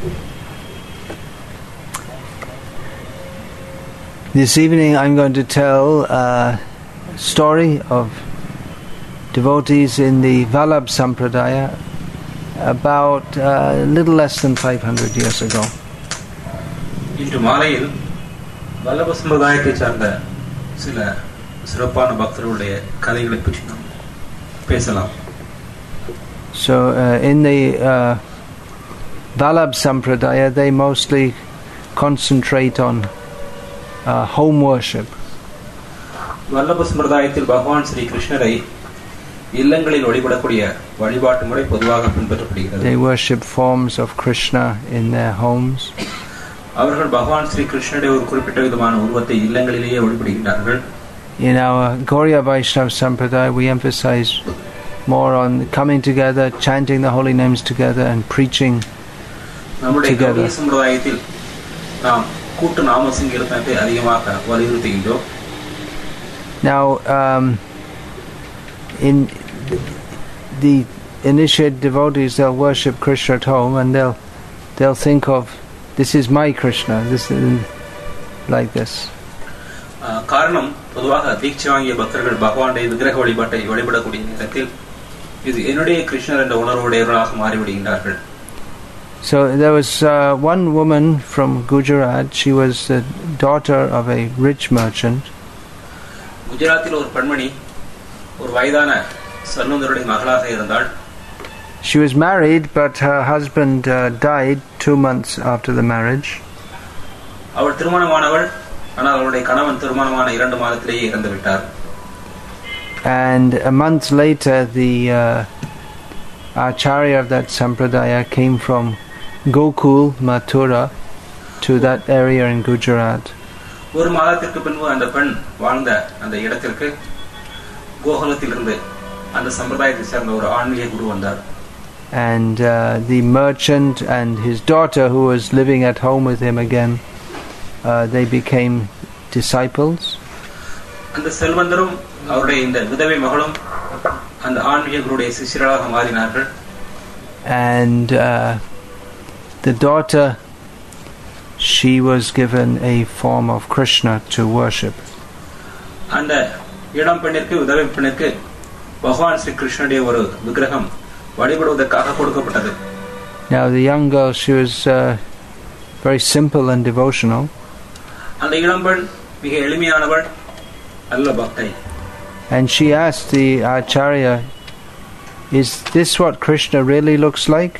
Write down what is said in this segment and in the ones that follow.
This evening I'm going to tell a story of devotees in the Vallabh Sampradaya about a little less than 500 years ago. இன்று மாலையில் வல்லப சம்பிரதாயத்தை சார்ந்த சில சிறப்பான பக்தர்களுடைய கதைகளை பற்றி நாம் பேசலாம். So in the Vallabh Sampradaya they mostly concentrate on home worship. Vallabha சம்பிரதாயத்தில் பகவான் ஸ்ரீ கிருஷ்ணரை இல்லங்களில் வழிபடக்கூடிய வழிபாட்டு முறை பொதுவாக பின்பற்றப்படுகிறது. They worship forms of Krishna in their homes. அவர்கள் பகவான் ஸ்ரீ கிருஷ்ணருடைய ஒரு குறிப்பிட்ட விதமான உருவத்தை இல்லங்களிலேயே வழிபடுகிறார்கள். In our Gauriya Vaishnava Sampradaya we emphasize more on coming together, chanting the holy names together and preaching நம்முடைய together. கௌடிய சம்பிரதாயத்தில் நாம் கூட்டு நாம சங்கீர்த்தனத்தை அதிகமாக வலியுறுத்துகின்றோம். Now in the initiate devotees they'll worship Krishna at home and they'll think of this is my Krishna, this is like this. காரணம் பொதுவாக தீட்சை வாங்கிய பக்தர்கள் பகவானுடைய விக்கிரக வழிபாட்டை வழிபடக்கூடிய நேரத்தில் இது என்னுடைய கிருஷ்ணர் என்ற உணர்வுடையவர்களாக மாறிவிடுகின்றார்கள். So there was one woman from Gujarat. She was the daughter of a rich merchant. குஜராத்தில் ஒரு பெண்மணி ஒரு வயதான செல்வந்தருடைய மகளாக இருந்தாள். She was married, but her husband died 2 months after the marriage. அவள் திருமணமானவள், ஆனால் அவளுடைய கணவன் திருமணமான 2 மாதத்திலேயே இறந்து விட்டார். And a month later, the acharya of that sampradaya came from Gokul, Mathura, to that area in Gujarat. ஒரு மாதத்திற்கு பின்பு அந்த பெண் வாழ்ந்த அந்த இடத்திற்கு கோகுலத்திலிருந்து அந்த சம்பிரதாயத்தை சேர்ந்த ஒரு ஆன்மீக குரு வந்தார். And the merchant and his daughter, who was living at home with him again, they became disciples. அந்த செல்வந்தரும் அவருடைய இந்த விதவை மகளும் அந்த ஆன்மீக குருடைய சிஷ்யர்களாக மாறினார்கள். And the daughter, she was given a form of Krishna to worship. அந்த இளம் பெண்ணிற்கு விதவை பெண்ணிற்கு பகவான் ஸ்ரீ கிருஷ்ணனுடைய ஒரு விக்கிரகம் வழிபடுவதற்காக கொடுக்கப்பட்டது. Now the young girl, she was very simple and devotional. அந்த இளம் பெண் மிக எளிமையானவள், நல்ல பக்தை. And she asked the acharya, is this what Krishna really looks like?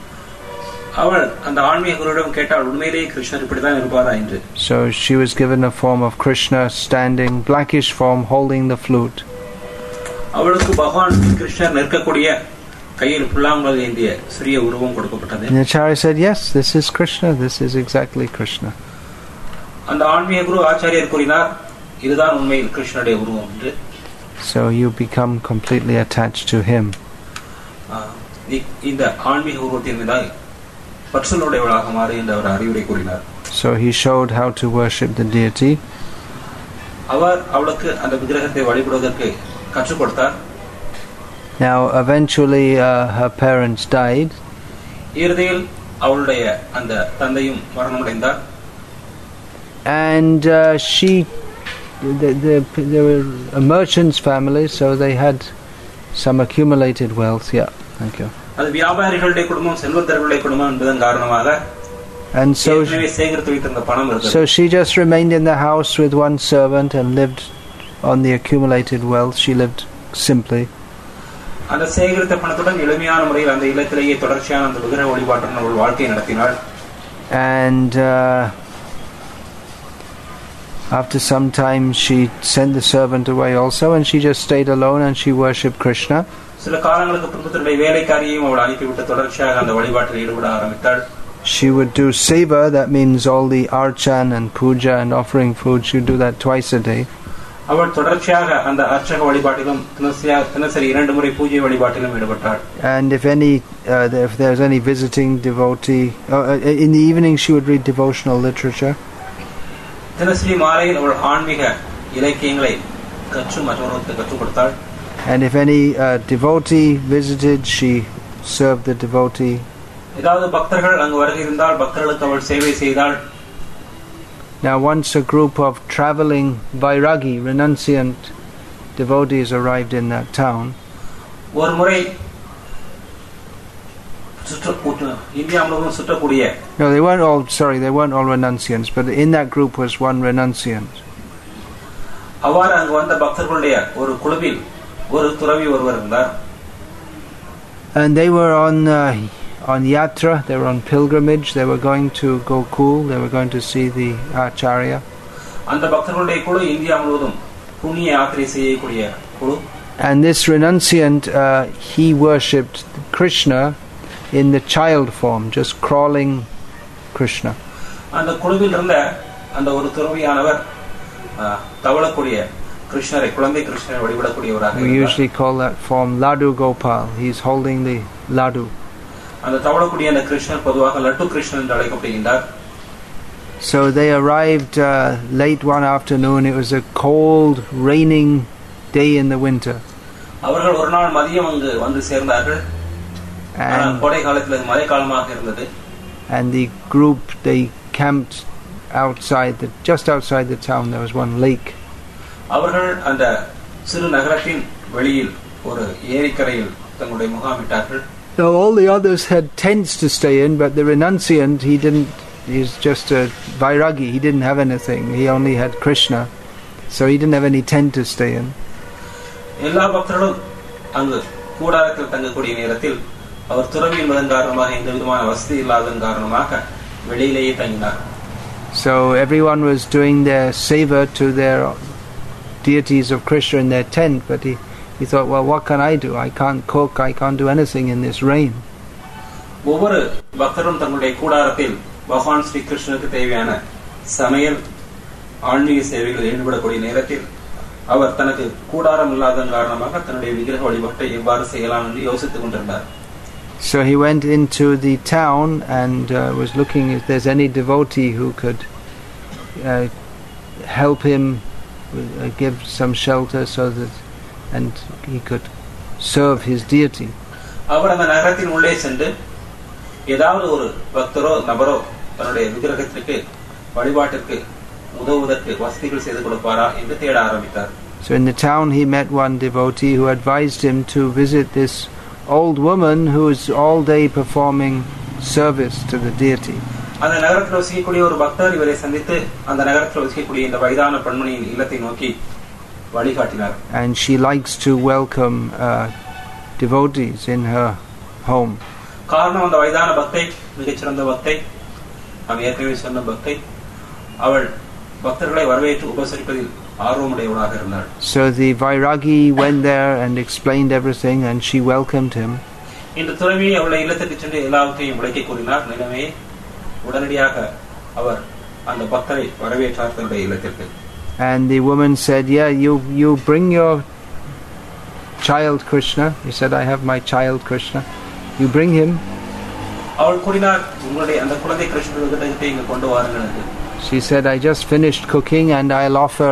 அவள் அந்த ஆன்மீக குருவிடம் கேட்டால் உண்மையிலேயே கிருஷ்ணர் இப்படிதான் இருப்பாரா என்று. So she was given a form of Krishna standing, blackish form, holding the flute. அவளுக்கு பகவான் கிருஷ்ணர் நிற்கக்கூடிய கையில் புல்லாங்குழல் ஏந்திய சிறிய உருவம் கொடுக்கப்பட்டது. And the acharya said, yes, this is Krishna, this is exactly Krishna. அந்த ஆன்மீக குரு ஆச்சாரியர் கூறினார், இதுதான் உண்மையில் கிருஷ்ணருடைய உருவம் என்று. So you become completely attached to him. இந்த ஆன்மீக உருவத்தின் மீது பற்றுதலுடையவளாக மாறு என்று அவர் அறிவுரை கூறினார். So he showed how to worship the deity. அவர் அவளுக்கு அந்த விக்கிரகத்தை வழிபடுவதற்கு கற்றுக் கொடுத்தார். Now eventually her parents died. இறுதியில் அவளுடைய அந்த தந்தையும் மரணமடைந்தார். And they were a merchant's family, so they had some accumulated wealth. Yeah, thank you. அது வியாபாரிகளுடைய குடும்பம், செல்வந்தர்களுடைய குடும்பம் என்பதன் காரணமாக and சேகரித்து வைத்திருந்த பணம் இருந்தது. So she just remained in the house with one servant and lived on the accumulated wealth. She lived simply. அந்த சேகரித்த பணத்துடன் எளிமையான முறையில் அந்த இல்லத்திலேயே தொடர்ச்சியான அந்த விக்கிரக வழிபாட்டுடன் அவள் வாழ்க்கையை நடத்தினாள். And after some time she sent the servant away also, and she just stayed alone and she worshipped Krishna. சில காலங்களுக்கு பின்பு தன்னுடைய வேலைக்காரியையும் அவள் அனுப்பிவிட்டு தொடர்ச்சியாக அந்த வழிபாட்டில் ஈடுபட ஆரம்பித்தாள். She would do seva, that means all the archan and puja and offering food. She would do that twice a day. அவள் தொடர்ச்சியாக அந்த அர்ச்சக வழிபாட்டிலும் தினசரி 2 முறை பூஜை வழிபாட்டிலும் ஈடுபட்டாள். And if there was any visiting devotee, in the evening she would read devotional literature. தினசரி மாலையில் அவள் ஆன்மீக இலக்கியங்களை மற்றவர்களுக்கு கற்றுக் கொடுத்தாள். And if any devotee visited, she served the devotee ஏதாவது பக்தர்கள் அங்கு வருகை இருந்தால் பக்தர்களுக்கு அவள் சேவை செய்தாள். Now once a group of traveling Vairagi, renunciant devotees arrived in that town. ஒரு முறை இந்தியா முழுவதும் சுற்றக்கூடிய No, they weren't all renunciants, but in that group was one renunciant. அவ்வாறு அங்கு வந்த பக்தர்களுடைய ஒரு குழுவில் ஒரு துறவி ஒருவர் இருந்தார். And they were on yatra, they were on pilgrimage, they were going to Gokul, they were going to see the Acharya. அந்த பக்தர்களுடைய குழு இந்தியா முழுவதும் புண்ணிய யாத்திரை செய்யக்கூடிய குழு. And this renunciant, he worshipped Krishna in the child form, just crawling Krishna. அந்த குழுவில் இருந்த அந்த ஒரு துறவியானவர் தவளக்கூடிய கிருஷ்ணரை, குழந்தை கிருஷ்ணரை வழிபடக்கூடியவராக இருந்தார். We usually call that form Ladu Gopal. He's holding the Ladu. அந்த தவளக்கூடிய அந்த கிருஷ்ணர் பொதுவாக லட்டு கிருஷ்ணன் என்று அழைக்கப்படுகிறார். So they arrived late one afternoon. It was a cold, raining day in the winter. அவர்கள் ஒரு நாள் மதியம் அங்கு வந்து சேர்ந்தார்கள். கோடை காலத்தில் மழைக்காலமாக இருந்தது. And the group, they camped just outside the town. There was one lake. அவர்கள் அந்த சிறு நகரத்தின் வெளியில் ஒரு ஏரிக்கரையில் தங்களுடைய முகாமிட்டார்கள். Now all the others had tents to stay in, but the renunciant, he's just a Vairagi, he didn't have anything, he only had Krishna, so he didn't have any tent to stay in. எல்லா பக்தர்களும் அங்கு கூடாரத்தில் தங்கக்கூடிய நேரத்தில் அவர் துறவி என்பதன் காரணமாக எந்த விதமான வசதி இல்லாததன் காரணமாக வெளியிலேயே தங்கினார். So everyone was doing their seva to their deities of Krishna in their tent, but he thought, well, what can I do? I can't cook, I can't do anything in this rain. ஒவ்வொரு பக்தரும் தங்களுடைய கூடாரத்தில் பகவான் ஸ்ரீ கிருஷ்ணனுக்கு தேவையான சமையல் ஆன்மீக சேவைகளில் ஈடுபடக்கூடிய நேரத்தில் அவர் தனக்கு கூடாரம் இல்லாததன் காரணமாக தன்னுடைய விக்கிரக வழிபாட்டை எவ்வாறு செய்யலாம் என்று யோசித்துக் கொண்டிருந்தார். So he went into the town and was looking if there's any devotee who could help him, give some shelter so that and he could serve his deity. அவர் அந்த நகரத்தின் உள்ளே சென்று ஏதாவது ஒரு பக்தரோ நபரோ தன்னுடைய விக்கிரகத்திற்கு வழிபாட்டிற்கு உதவுவதற்கு வசதிகள் செய்து கொடுப்பாரா என்று தேட ஆரம்பித்தார். So in the town he met one devotee who advised him to visit this old woman who is all day performing service to the deity. அந்த நகரத்தில் வசிக்கக்கூடிய ஒரு பக்தர் இவரை சந்தித்து அந்த நகரத்தில் வசிக்கக்கூடிய இந்த வயதான பெண்மணியின் இல்லத்தை நோக்கி வழிகாட்டினார். And she likes to welcome devotees in her home. காரணம் அந்த வயதான பக்தை மிகச்சிறந்த பக்தை, நாம் ஏற்கனவே சொன்ன பக்தை, அவள் பக்தர்களை வரவேற்று உபசரிப்பதில் ஆர்வமுடையவளாக இருந்தாள். So the Vairagi went there and explained everything and she welcomed him. இந்த துறவி அவளை இல்லத்துக்கு சென்று எல்லாவற்றையும் விளக்கி கூறினார். நிலைமையை உடனடியாக அவர் அந்த பக்தரை வரவேற்றார் தன்னுடைய இல்லத்திற்கு. And the woman said, yeah, you bring your child Krishna. He said, I have my child Krishna. You bring him. அவள் கூறினார், உங்களுடைய அந்த குழந்தை கிருஷ்ணர் விக்கிரகத்தை இங்கு கொண்டு வாருங்கள் என்று. She said, I just finished cooking and I'll offer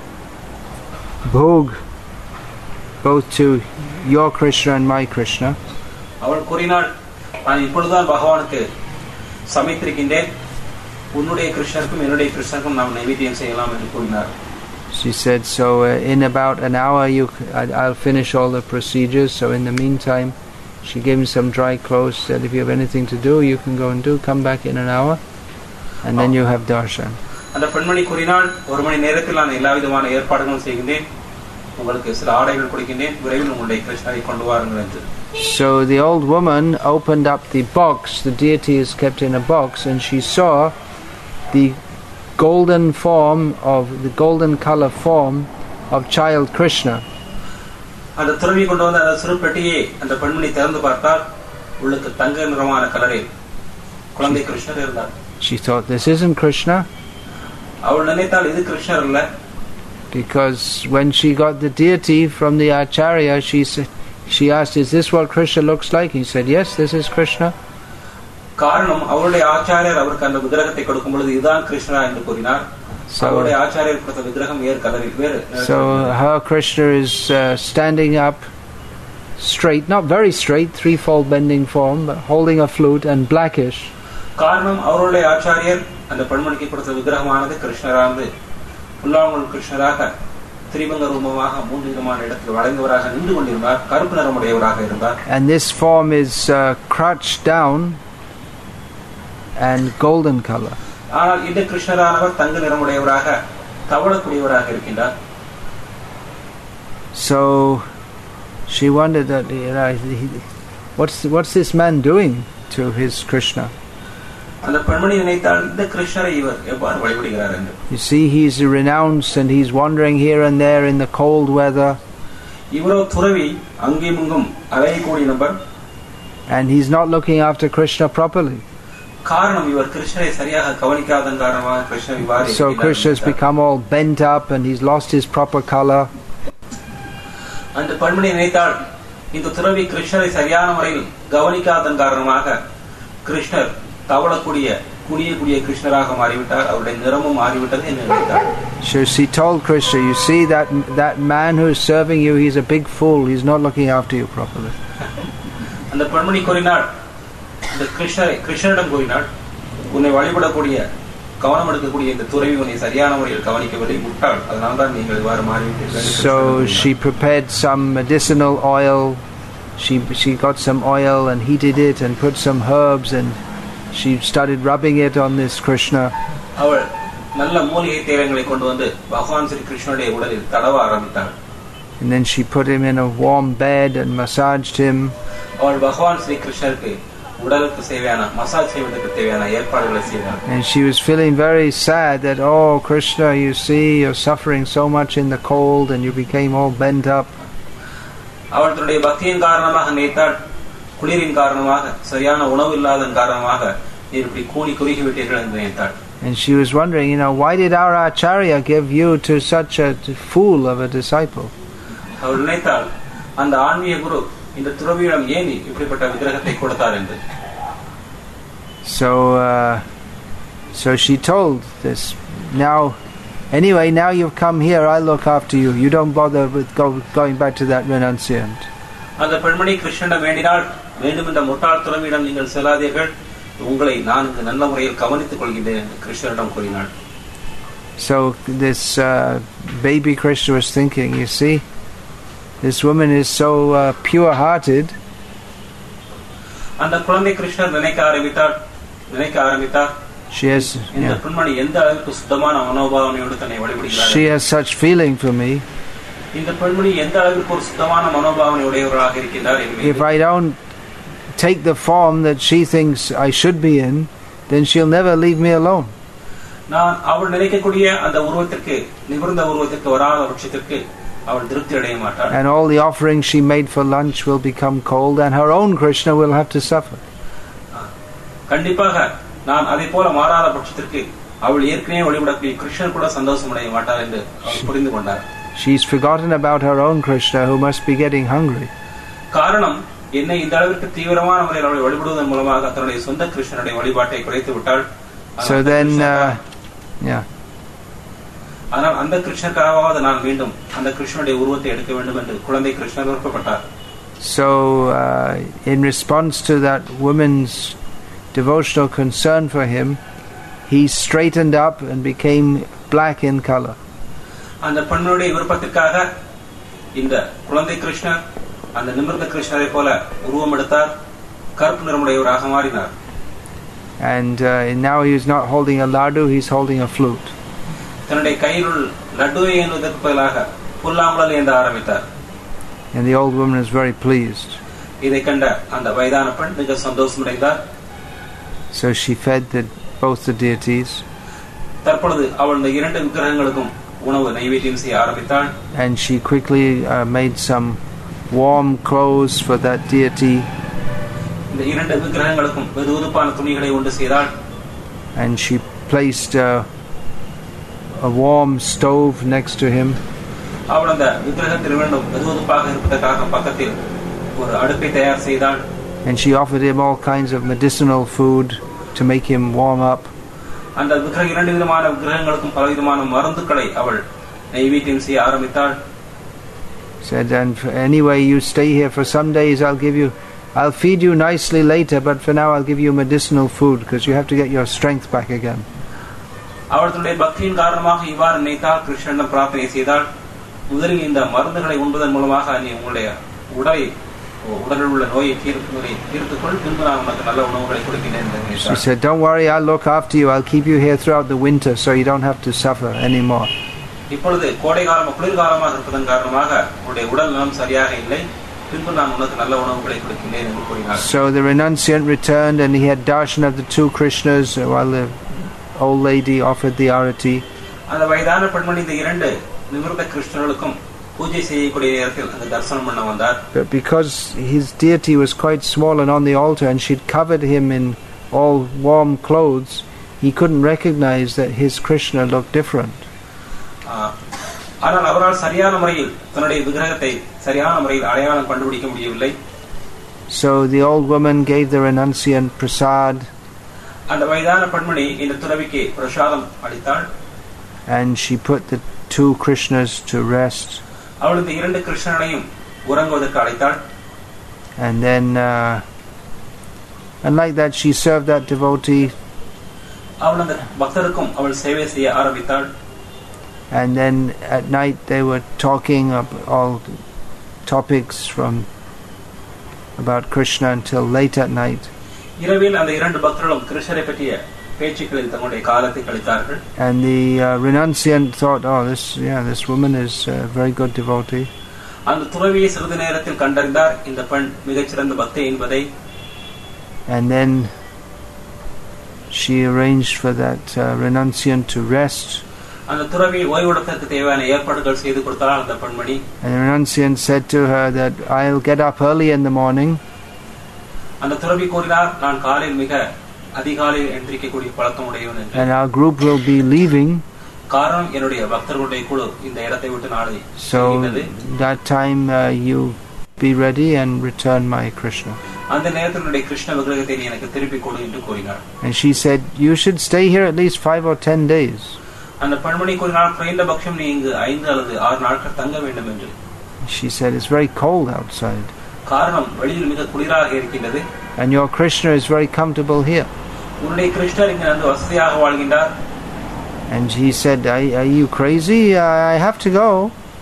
bhog both to your Krishna and my Krishna. அவள் கூறினாள், நான் இப்பொழுதுதான் பகவானுக்கு சமைத்திருக்கின்றேன், உன்னுடைய கிருஷ்ணருக்கும் என்னுடைய கிருஷ்ணருக்கும் நாம் நைவேத்தியம் செய்யலாம் என்று கூறினார். She said, so in about an hour I'll finish all the procedures, so in the meantime she gave me some dry clothes, said if you have anything to do you can go and do, come back in an hour and then you have darshan. அந்த பெண்மணி கூறினாள், ஒரு மணி நேரத்தில் நான் எல்லா விதமான ஏற்பாடுகளும் செய்கின்றேன், உங்களுக்கு சில ஆடைகள் கொடுக்கின்றேன், விரைவில் உங்களுடைய கிருஷ்ணரை கொண்டு வாருங்கள் என்று. So the old woman opened up the box, the deity is kept in a box, and she saw the golden color form of child Krishna. அந்த துறவி கொண்டு வந்த அந்த சிறு பெட்டியை அந்த பெண்மணி திறந்து பார்த்தால் உள்ளுக்கு தங்க நிறமான கலரில் குழந்தை கிருஷ்ணர் இருந்தார். She thought, this isn't Krishna. அவள் நினைத்தால் இது கிருஷ்ணர் அல்ல. Because when she got the deity from the Acharya, she asked, is this what Krishna looks like? He said, yes, this is Krishna. காரணம் அவளுடைய ஆச்சாரியர் அவருக்கு அந்த விக்கிரகத்தை கொடுக்கும் பொழுது இதுதான் கிருஷ்ணா என்று கூறினார். அவளுடைய ஆச்சாரியர் கொடுத்த விக்கிரகம் வேறு கலரில் வேறு. So her Krishna is standing up, straight, not very straight, threefold bending form, but holding a flute and blackish. காரணம் அவருடைய ஆச்சாரியர் அந்த பெண்மணிக்கு கொடுத்த விக்கிரகமானது கிருஷ்ணரானது புல்லாங்குழல் கிருஷ்ணராக திரிபங்க ரூபமாக மூன்று விதமான இடத்தில் வளைந்தவராக நின்று கொண்டிருந்தார், கருப்பு நிறமுடையவராக இருந்தார். And this form is crouched down and golden color. ஆனால் இந்த கிருஷ்ணரானவர் தங்க நிறமுடையவராக தவளக்கூடியவராக இருக்கின்றார். So she wondered that, what's this man doing to his Krishna? அந்த பெண்மணி நினைத்தால் இந்த கிருஷ்ணரை இவர் எவ்வாறு வழிபடுகிறார் என்று. You see, he's renounced and he's wandering here and there in the cold weather. இவரோ துறவி, அங்கேயும் இங்கும் அலையக்கூடிய நபர். And he's not looking after Krishna properly. காரணம் இவர் கிருஷ்ணரை சரியாக கவனிக்காதன் காரணமாக கிருஷ்ணர் இவ்வாறு. So Krishna's become all bent up and he's lost his proper color. அந்த பெண்மணி நினைத்தால் இந்த துறவி கிருஷ்ணரை சரியான முறையில் கவனிக்காதன் காரணமாக கிருஷ்ணர் தவளக்கூடிய குனியக்கூடிய கிருஷ்ணராக மாறிவிட்டார், அவருடைய நிறமும் மாறிவிட்டது என்று நினைத்தார். So she told Krishna, you see that man who is serving you, he's a big fool, he's not looking after you properly. அந்த பெண்மணி கூறினாள், இந்த கிருஷ்ணரிடம் கூறினாள், உன்னை வழிபடக்கூடிய கவனம் எடுக்கக்கூடிய இந்த துறவி உன்னை சரியான முறையில் கவனிக்கவில்லை, முட்டாள், அதனால தான் நீங்கள் இவ்வாறு மாறிவிட்டீர்கள். So she prepared some medicinal oil. She got some oil and heated it and put some herbs and she started rubbing it on this Krishna. அவள் நல்ல மூலிகை தைலங்களை கொண்டு வந்து பகவான் ஸ்ரீ கிருஷ்ணனுடைய உடலில் தடவ ஆரம்பித்தாள். And then she put him in a warm bed and massaged him. அவள் பகவான் ஸ்ரீ கிருஷ்ணருக்கு உடலுக்கு தேவையான மசாஜ் செய்வதற்கு தேவையான ஏற்பாடுகளை செய்தாள். And she was feeling very sad that, oh Krishna, you see, you're suffering so much in the cold and you became all bent up. அவள் தன்னுடைய பக்தியின் காரணமாக நினைத்தாள், குளிரின் காரணமாக சரியான உணவு இல்லாதன் காரணமாக நீர் இப்படி கூனி குறுகி விட்டீர்கள் என்று நினைத்தாள். And she was wondering, why did our Acharya give you to such a fool of a disciple? அவள் நினைத்தாள், அந்த ஆன்மீக குரு இந்த துறவியிடம் ஏன் இப்படிப்பட்ட விக்கிரகத்தை கொடுத்தார் என்று. So she told this, now you've come here, I'll look after you. You don't bother with going back to that renunciant. அந்த பெண்மணி கிருஷ்ணனிடம் வேண்டினாள், வேண்டும் என்ற முட்டாள் துறவியிடம் நீங்கள் செல்லாதீர்கள், உங்களை நான் நல்ல முறையில் கவனித்துக் கொள்கிறேன் என்று கிருஷ்ணனிடம் கூறினாள். So this baby Krishna was thinking, you see, this woman is so pure-hearted. அந்த குழந்தை கிருஷ்ணர் நினைக்க ஆரம்பித்தார். She has, இந்த பெண்மணி எந்த அளவுக்கு சுத்தமான மனோபாவனையோடு தன்னை வழிபடுகிறார். She has such feeling for me. இந்த பெண்மணி எந்த அளவுக்கு ஒரு சுத்தமான மனோபாவனையுடையவராக இருக்கின்றார். If I don't take the form that she thinks I should be in, then she'll never leave me alone. நான் அவள் நினைக்கக்கூடிய அந்த உருவத்திற்கு நிமிர்ந்த உருவத்திற்கு வராத பட்சத்திற்கு அவள் திருப்தி அடைய மாட்டாள். And all the offerings she made for lunch will become cold and her own Krishna will have to suffer. கண்டிப்பாக நான் அதை போல மாறாத பட்சத்திற்கு அவள் ஏற்கனவே வழிபடக்கூடிய கிருஷ்ணன் கூட சந்தோஷம் அடைய மாட்டார் என்று அவள் புரிந்து கொண்டார். She's forgotten about her own Krishna who must be getting hungry. காரணம் என்னை இந்த அளவிற்கு தீவிரமான முறையில் அவளை வழிபடுவதன் மூலமாக தன்னுடைய சொந்த கிருஷ்ணனுடைய வழிபாட்டை குறைத்து விட்டாள். So then ஆனால் அந்த கிருஷ்ணருக்காவது நான் மீண்டும் அந்த கிருஷ்ணனுடைய உருவத்தை எடுக்க வேண்டும் என்று குழந்தை கிருஷ்ணர் விருப்பப்பட்டார். So in response to that woman's devotional concern for him, he straightened up and became black in color. அந்த பெண்ணுடைய விருப்பத்திற்காக இந்த குழந்தை கிருஷ்ணர் அந்த நிமிர்ந்த கிருஷ்ணரை போல உருவம் எடுத்தார், கருப்பு நிறமுடையவராக மாறினார். And now he is not holding a laddu, he is holding a flute. தன்னுடைய கையில் லட்டுவை ஏந்துவதற்கு பதிலாக புல்லாங்குழல் ஏந்த ஆரம்பித்தார். And the old woman is very pleased. இதை கண்ட அந்த வயதான பெண் மிக சந்தோஷமடைந்தார். So she fed both the deities. தற்பொழுது அவள் இந்த இரண்டு விக்கிரகங்களுக்கும் உணவு நைவேத்தியம் செய்ய ஆரம்பித்தாள். And she quickly made some warm clothes for that deity. இந்த இரண்டு விக்கிரகங்களுக்கும் வெதுவெதுப்பான துணிகளை உண்டு செய்தாள். And she placed a warm stove next to him. அவள் அந்த விக்கிரகத்தில் வேண்டும் வெதுவெதுப்பாக இருப்பதற்காக பக்கத்தில் ஒரு அடுப்பை தயார் செய்தாள். And she offered him all kinds of medicinal food to make him warm up. அந்த இரண்டு விதமான விக்கிரகங்களுக்கும் பலவிதமான மருந்துகளை அவள் நைவேத்தியம் செய்ய ஆரம்பித்தாள். Said, and anyway, you stay here for some days. I'll feed you nicely later, but for now I'll give you medicinal food because you have to get your strength back again. அவர்களுடைய பக்தியின் காரணமாக இவ்வாறு நினைத்தால் கிருஷ்ணனிடம் பிரார்த்தனை செய்தால் முதலில் இந்த மருந்துகளை உண்பதன் மூலமாக நீ உங்களுடைய உடலில் உள்ள நோயை தீர்த்துக்கொள், பின்பு நான் உனக்கு நல்ல உணவுகளை கொடுக்கிறேன். She said, don't worry, I'll look after you. I'll keep you here throughout the winter so you don't have to suffer anymore. இப்பொழுது கோடை காலம் குளிர்காலமாக இருப்பதன் காரணமாக உங்களுடைய உடல் நலம் சரியாக இல்லை, பின்பு நான் உனக்கு நல்ல உணவுகளை கொடுக்கிறேன் என்று கூறினார். So the renunciant returned and he had darshan of the two Krishnas while the old lady offered the arati. அந்த வயதான பெண்மணி இந்த இரண்டு நிவர்த்த கிருஷ்ணர்களுக்கும் பூஜை செய்யக்கூடிய நேரத்தில் அந்த தரிசனம் பண்ண வந்தார். But because his deity was quite small and on the altar and she'd covered him in all warm clothes, he couldn't recognize that his Krishna looked different. ஆனால் அவரால் சரியான முறையில் தன்னுடைய விக்கிரகத்தை சரியான முறையில் அடையாளம் கண்டுபிடிக்க முடியவில்லை. So the old woman gave the renunciant prasad. அந்த வயதான பெண்மணி இந்த துறவிக்கு பிரசாதம் அளித்தாள். And she put the two Krishnas to rest. அவள் இந்த இரண்டு கிருஷ்ணனையும் உறங்குவதற்கு அழைத்தாள். And then and like that she served that devotee. அவள் அந்த பக்தருக்கும் அவள் சேவை செய்ய ஆரம்பித்தாள். And then at night they were talking all topics about Krishna until late at night. இரவில் அந்த இரண்டு பக்தர்களும் கிருஷ்ணரை பற்றிய பேச்சுக்களில் தங்களுடைய காலத்தை கழித்தார்கள். And the renunciant thought, this woman is a very good devotee. அந்த துறவியை சிறிது நேரத்தில் கண்டறிந்தார், இந்த பெண் மிகச்சிறந்த பக்தை என்பதை. And then she arranged for that renunciant to rest. அந்த துறவி ஓய்வெடுப்பதற்கு தேவையான ஏற்பாடுகள் செய்து கொடுத்தாள் அந்த பெண்மணி. And the renunciant said to her that I'll get up early in the morning. அந்த துறவி கூறினார், நான் காலையில் மிக அதிகாலையில் எந்திரிக்கக்கூடிய பழக்கம் உடையவன் என்று. And our group will be leaving. காரணம் என்னுடைய பக்தர்களுடைய குழு இந்த இடத்தை விட்டு நாளை. So that time you be ready and return my Krishna. அந்த நேரத்தில் என்னுடைய கிருஷ்ண விக்கிரகத்தை நீ எனக்கு திருப்பி கொடு என்று கூறினார். And she said, you should stay here at least 5 or 10 days. அந்த பெண்மணி கூறினார், குறைந்த பட்சம் நீ இங்கு 5 அல்லது 6 நாட்கள் தங்க வேண்டும் என்று. She said, it's very cold outside. காரணம் வெளியில் மிக குளிராக இருக்கிறது. And your Krishna is very comfortable here. உன்னுடைய கிருஷ்ணர் இங்கு நல்ல வசதியாக வாழ்கின்றார். And he said, are you crazy? I have to go.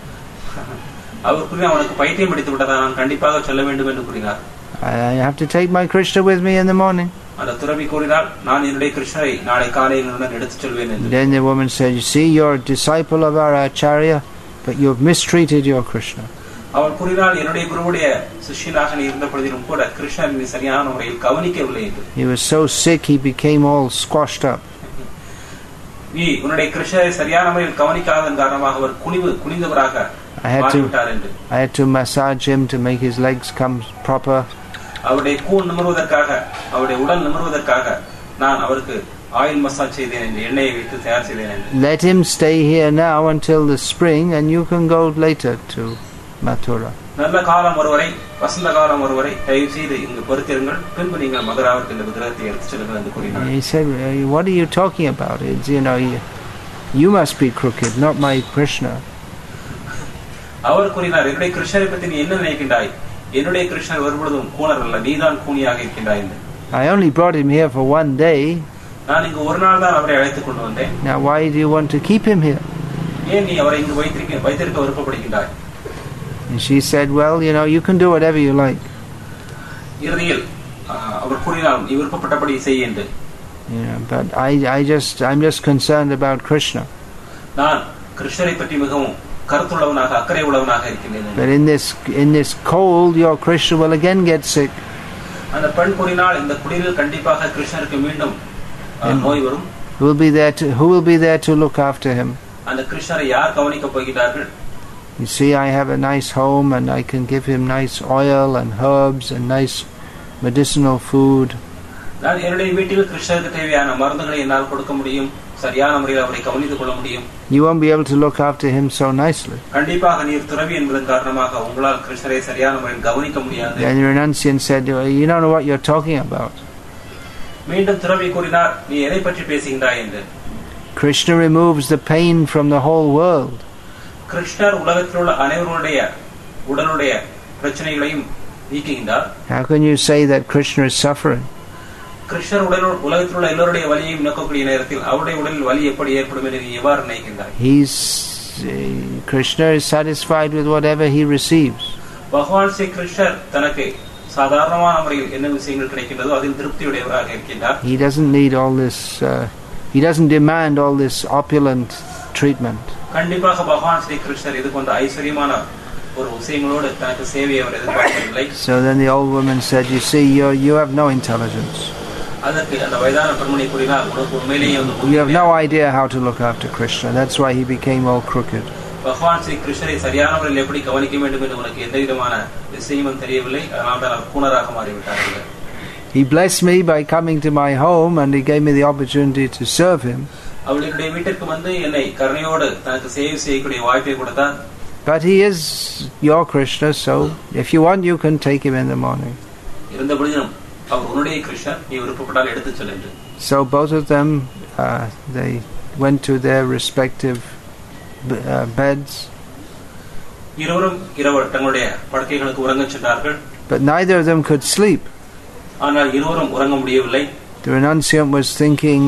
அவர் கூறினார், உனக்கு பைத்தியம் பிடித்து விட்டதா, நான் கண்டிப்பாக செல்ல வேண்டும் என்று கூறினார். I have to take my Krishna with me in the morning. அந்த துறவி கூறினார், நான் என்னுடைய கிருஷ்ணரை நாளை காலையில் என்னுடன் எடுத்துச் செல்வேன் என்று. Then the woman said, you see, you're a disciple of our Acharya, but you've mistreated your Krishna. அவள் கூறினாள், என்னுடைய குருவுடைய சிஷ்யனாக நீ இருந்த பொழுதிலும் கூட கிருஷ்ணன் நீ சரியான முறையில் கவனிக்கவில்லை என்று. He was so sick he became all squashed up. நீ உன்னுடைய கிருஷ்ணரை சரியான முறையில் காரணமாக அவர் குனிந்தவராக மாறிவிட்டார் என்று. I had to massage him to make his legs come proper. அவருடைய கூன் நிமிர்வதற்காக, அவருடைய உடல் நிமிர்வதற்காக நான் அவருக்கு ஆயில் மசாஜ் செய்தேன் என்று, எண்ணெயை வைத்து தயார் செய்தேன் என்று. Let him stay here now until the spring and you can go later to Mathura. நல்ல காலம் ஒருவரை, வசந்த காலம் ஒருவரை தயவு செய்து இங்கு பொறுத்திருங்கள், பின்பு நீங்கள் மதுராவிற்கு இந்த விக்கிரகத்தை எடுத்துச் செல்லுங்கள் என்று கூறினார். He said, what are you talking about? It's, you must be crooked, not my Krishna. அவர் கூறினார், என்னுடைய கிருஷ்ணரை பற்றி நீ என்ன நினைக்கின்றாய்? என்னுடைய கிருஷ்ணர் ஒருபொழுதும் கூணர் அல்ல, நீதான் கூனியாக இருக்கின்றாய் என்று. I only brought him here for one day. நான் இங்கு ஒரு நாள் தான் அவரை அழைத்துக் கொண்டு வந்தேன். Now why do you want to keep him here? ஏன் நீ அவரை இங்கு வைத்திருக்க விருப்பப்படுகின்றாய்? And she said, well, you can do whatever you like. இறுதியில் அவர் கூறினார், நீ விருப்பப்பட்டபடி செய் என்று. But I'm just concerned about Krishna. நான் கிருஷ்ணரை பற்றி மிகவும் கருத்துள்ளவனாக, அக்கறை உள்ளவனாக இருக்கின்றேன். But in this cold your Krishna will again get sick. அந்த பெண் கூறினாள், இந்த குளிரில் கண்டிப்பாக கிருஷ்ணருக்கு மீண்டும் நோய் வரும். Who will be there to look after him? அந்த கிருஷ்ணரை யார் கவனிக்க போகிறார்கள்? You see, I have a nice home and I can give him nice oil and herbs and nice medicinal food. நான் என்னுடைய வீட்டில் கிருஷ்ணருக்கு தேவையான மருந்துகளை என்னால் கொடுக்க முடியும், சரியான முறையில் அவரை கவனித்துக் கொள்ள முடியும். You won't be able to look after him so nicely. கண்டிப்பாக நீர் துறவி என்பதன் காரணமாக உங்களால் கிருஷ்ணரை சரியான முறையில் கவனிக்க முடியாது. Then the renunciant said, you don't know what you're talking about. மீண்டும் துறவி கூறினார், நீ எதை பற்றி பேசுகின்றாய் என்று. Krishna removes the pain from the whole world. கிருஷ்ணர் உலகத்தில் உள்ள அனைவருடைய உடலுடைய பிரச்சனைகளையும் நீக்குகின்றார். How can you say that Krishna is suffering? கிருஷ்ணர் உலகத்தில் உள்ள எல்லோருடைய வலியையும் நோக்கக்கூடிய நேரத்தில் அவருடைய உடலில் வலி எப்படி ஏற்படும் என்று எவ்வாறு நினைக்கின்றார்? Krishna is satisfied with whatever he receives. பகவான் ஸ்ரீ கிருஷ்ணர் தனக்கு சாதாரணமான முறையில் என்ன விஷயங்கள் கிடைக்கின்றதோ அதில் திருப்தியுடையவராக இருக்கின்றார். He doesn't need all this he doesn't demand all this opulent treatment. கண்டிப்பாக பகவான் ஸ்ரீ கிருஷ்ணர் இது போன்ற ஐஸ்வரியமான ஒரு விஷயங்களோடு தனக்கு சேவையை அவர் எதிர்பார்க்கவில்லை. So then the old woman said, you see, you have no intelligence. அதற்கு அந்த வயதான பெண்மணி கூறினார், உனக்கு உண்மையிலேயே you have no idea how to look after Krishna. That's why he became all crooked. பகவான் ஸ்ரீ கிருஷ்ணரை சரியான முறையில் எப்படி கவனிக்க வேண்டும் என்று உனக்கு எந்த விதமான விஷயமும் தெரியவில்லை. அதனால் தான் அவர் கூனராக மாறிவிட்டார்கள். He blessed me by coming to my home and he gave me the opportunity to serve him. அவளுடைய வீட்டிற்கு வந்து என்னை கருணையோடு தனக்கு சேவை செய்யக்கூடிய வாய்ப்பை கொடுத்தார். But he is your Krishna, so if you want, you can take him in the morning. இருந்தபடியும் அவர் உன்னுடைய கிருஷ்ணர், நீ விருப்பப்பட்டால் எடுத்துச் செல் என்று. So both of them they went to their respective beds. இருவரும் தங்களுடைய படுக்கைகளுக்கு உறங்கச் சென்றார்கள். But neither of them could sleep. ஆனால் இருவரும் உறங்க முடியவில்லை. The renunciant was thinking,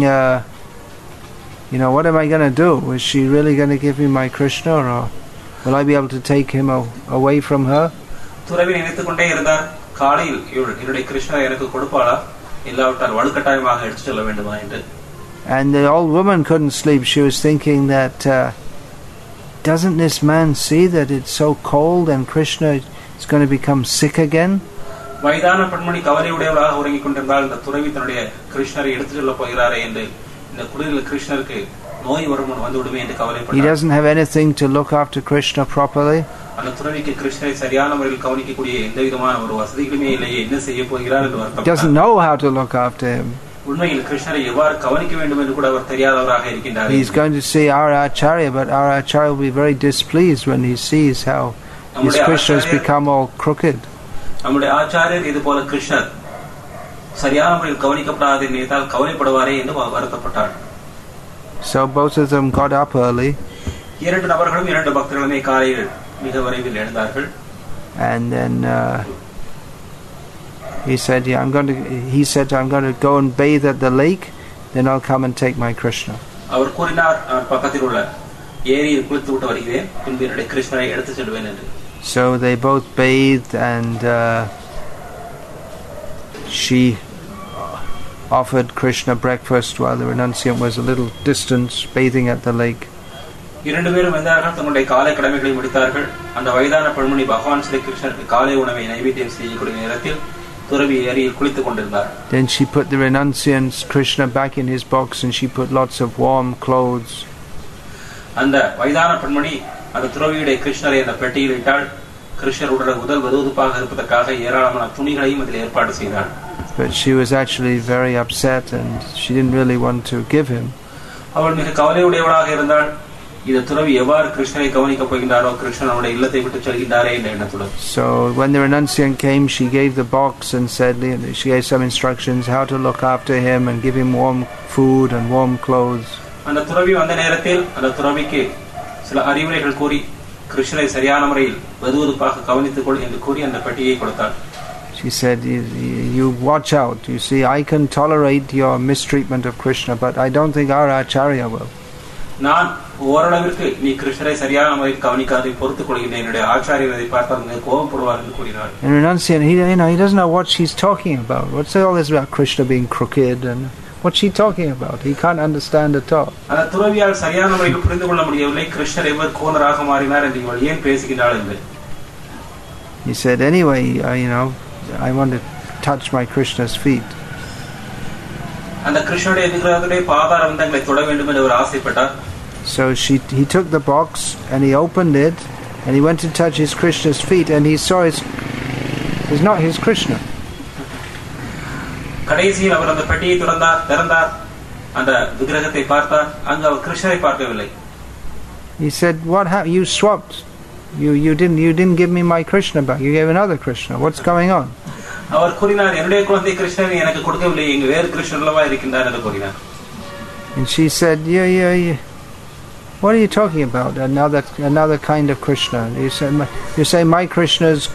what am I going to do? Is she really going to give me my Krishna, or will I be able to take him away from her? துறவி நினைத்துக் கொண்டே இருந்தார், காலையில் என்னுடைய கிருஷ்ணரை எனக்கு கொடுப்பாளா, இல்லாவிட்டால் வலுக்கட்டாயமாக எடுத்துச் செல்ல வேண்டுமா என்று. And the old woman couldn't sleep. She was thinking that doesn't this man see that it's so cold and Krishna is going to become sick again? வயதான பெண்மணி கவலையுடையவளாக உறங்கிக் கொண்டிருந்தால் இந்த துறவி தன்னுடைய கிருஷ்ணரை எடுத்துச் செல்ல போகிறாரே என்று, இந்த குளிரில் கிருஷ்ணருக்கு நோய் வரும் வந்து விடுமே என்று கவலைப்பட்டார். He doesn't have anything to look after Krishna properly. அந்த துறவிக்கு கிருஷ்ணரை சரியான முறையில் கவனிக்கக்கூடிய எந்த விதமான ஒரு வசதிகளுமே இல்லையே, என்ன செய்ய போகிறார் என்று வருத்தப்பட்டார். Doesn't know how to look after him. உண்மையில் கிருஷ்ணரை எவ்வாறு கவனிக்க வேண்டும் என்று கூட அவர் தெரியாதவராக இருக்கின்றார். He's going to see our Acharya, but our Acharya will be very displeased when he sees how his Krishna has become all crooked. நம்முடைய ஆச்சாரியர் இது போல கிருஷ்ணர் சரியான முறையில் கவனிக்கப்படாத நினைத்தால் கவலைப்படுவாரே என்று வருத்தப்பட்டார். So both of them got up early. இரண்டு நபர்களும் இரண்டு பக்தர்களுமே காலையில் மிக விரைவில் எழுந்தார்கள். And then he said, I'm going to go and bathe at the lake, then I'll come and take my Krishna. அவர் கூறினார், பக்கத்தில் உள்ள ஏரியில் குளித்து விட்டு வருகிறேன், பின்பு என்னுடைய கிருஷ்ணரை எடுத்துச் செல்வேன் என்று. So they both bathed, and she offered Krishna breakfast while the renunciant was a little distance bathing at the lake. இரண்டு பேரும் வந்தார்கள், தங்களுடைய காலை கடமைகளை முடித்தார்கள். அந்த வயதான பெண்மணி பகவான் ஸ்ரீ கிருஷ்ணருக்கு காலை உணவை நைவேத்தியம் செய்யக்கூடிய நேரத்தில் துறவி ஏரியில் குளித்துக் கொண்டிருந்தார். Then she put the renunciant's Krishna back in his box and she put lots of warm clothes. அந்த வயதான பெண்மணி அந்த துறவியுடைய கிருஷ்ணரை அந்த பெட்டியில் இட்டாள். கிருஷ்ணருடைய உடல் வெதுவெதுப்பாக இருப்பதற்காக ஏராளமான துணிகளையும் அதில் ஏற்பாடு செய்தாள். But she was actually very upset and she didn't really want to give him. அவள் மிக கவலையுடையவளாக இருந்தாள். இந்த துறவி எவ்வாறு கிருஷ்ணரை கவனிக்கப் போகின்றாரோ, கிருஷ்ணனுடைய இல்லத்தை விட்டு செல்கின்றாரே என்ற எண்ணத்துடன். So when the renunciant came, she gave the box and said, she gave some instructions how to look after him and give him warm food and warm clothes. அந்த துறவி வந்த நேரத்தில் அந்த துறவிக்கு சில அறிவுரைகள் கூறி கிருஷ்ணரை சரியான முறையில் வெதுவெதுப்பாக கவனித்துக் கொள் என்று கூறி அந்த பெட்டியை கொடுத்தாள். She said, you watch out. You see, I can tolerate your mistreatment of Krishna, but I don't think our Acharya will. நான் ஓரளவிற்கு நீ கிருஷ்ணரை சரியான முறையில் கவனிக்காதை பொறுத்துக் கொள்கின்றேன், என்னுடைய ஆச்சாரியர் அதை பார்த்தால் கோபப்படுவார் என்று கூறினார். And renunciant, he doesn't know what she's talking about. What's all this about Krishna being crooked and what's she talking about? He can't understand at all. அந்த துறவியால் சரியான முறையில் புரிந்து கொள்ள முடியவில்லை, கிருஷ்ணர் எவ்வாறு கோணராக மாறினார் என்று இவள் ஏன் பேசுகிறாள் என்று. He said, anyway, I want to touch my Krishna's feet. அந்த கிருஷ்ணருடைய விக்கிரகத்துடைய பாதார விந்தங்களை தொட வேண்டும் என்று அவர் ஆசைப்பட்டார். So he took the box and he opened it and he went to touch his Krishna's feet and he saw it's not his Krishna. கடைசியில் அவர் அந்த பெட்டியை திறந்தார், அந்த விக்கிரகத்தை பார்த்தார், அங்கு அவர் கிருஷ்ணரை பார்க்கவில்லை. He said, what happened? You swapped. You didn't give me my Krishna back. You gave another Krishna. What's going on? அவர் கூறினார், என்னுடைய குழந்தை கிருஷ்ணரை எனக்கு கொடுக்கவில்லை, இங்கு வேறு கிருஷ்ணர் அல்லவா இருக்கின்றார் என்று கூறினார். And she said, What are you talking about? Another kind of Krishna? You say my Krishna is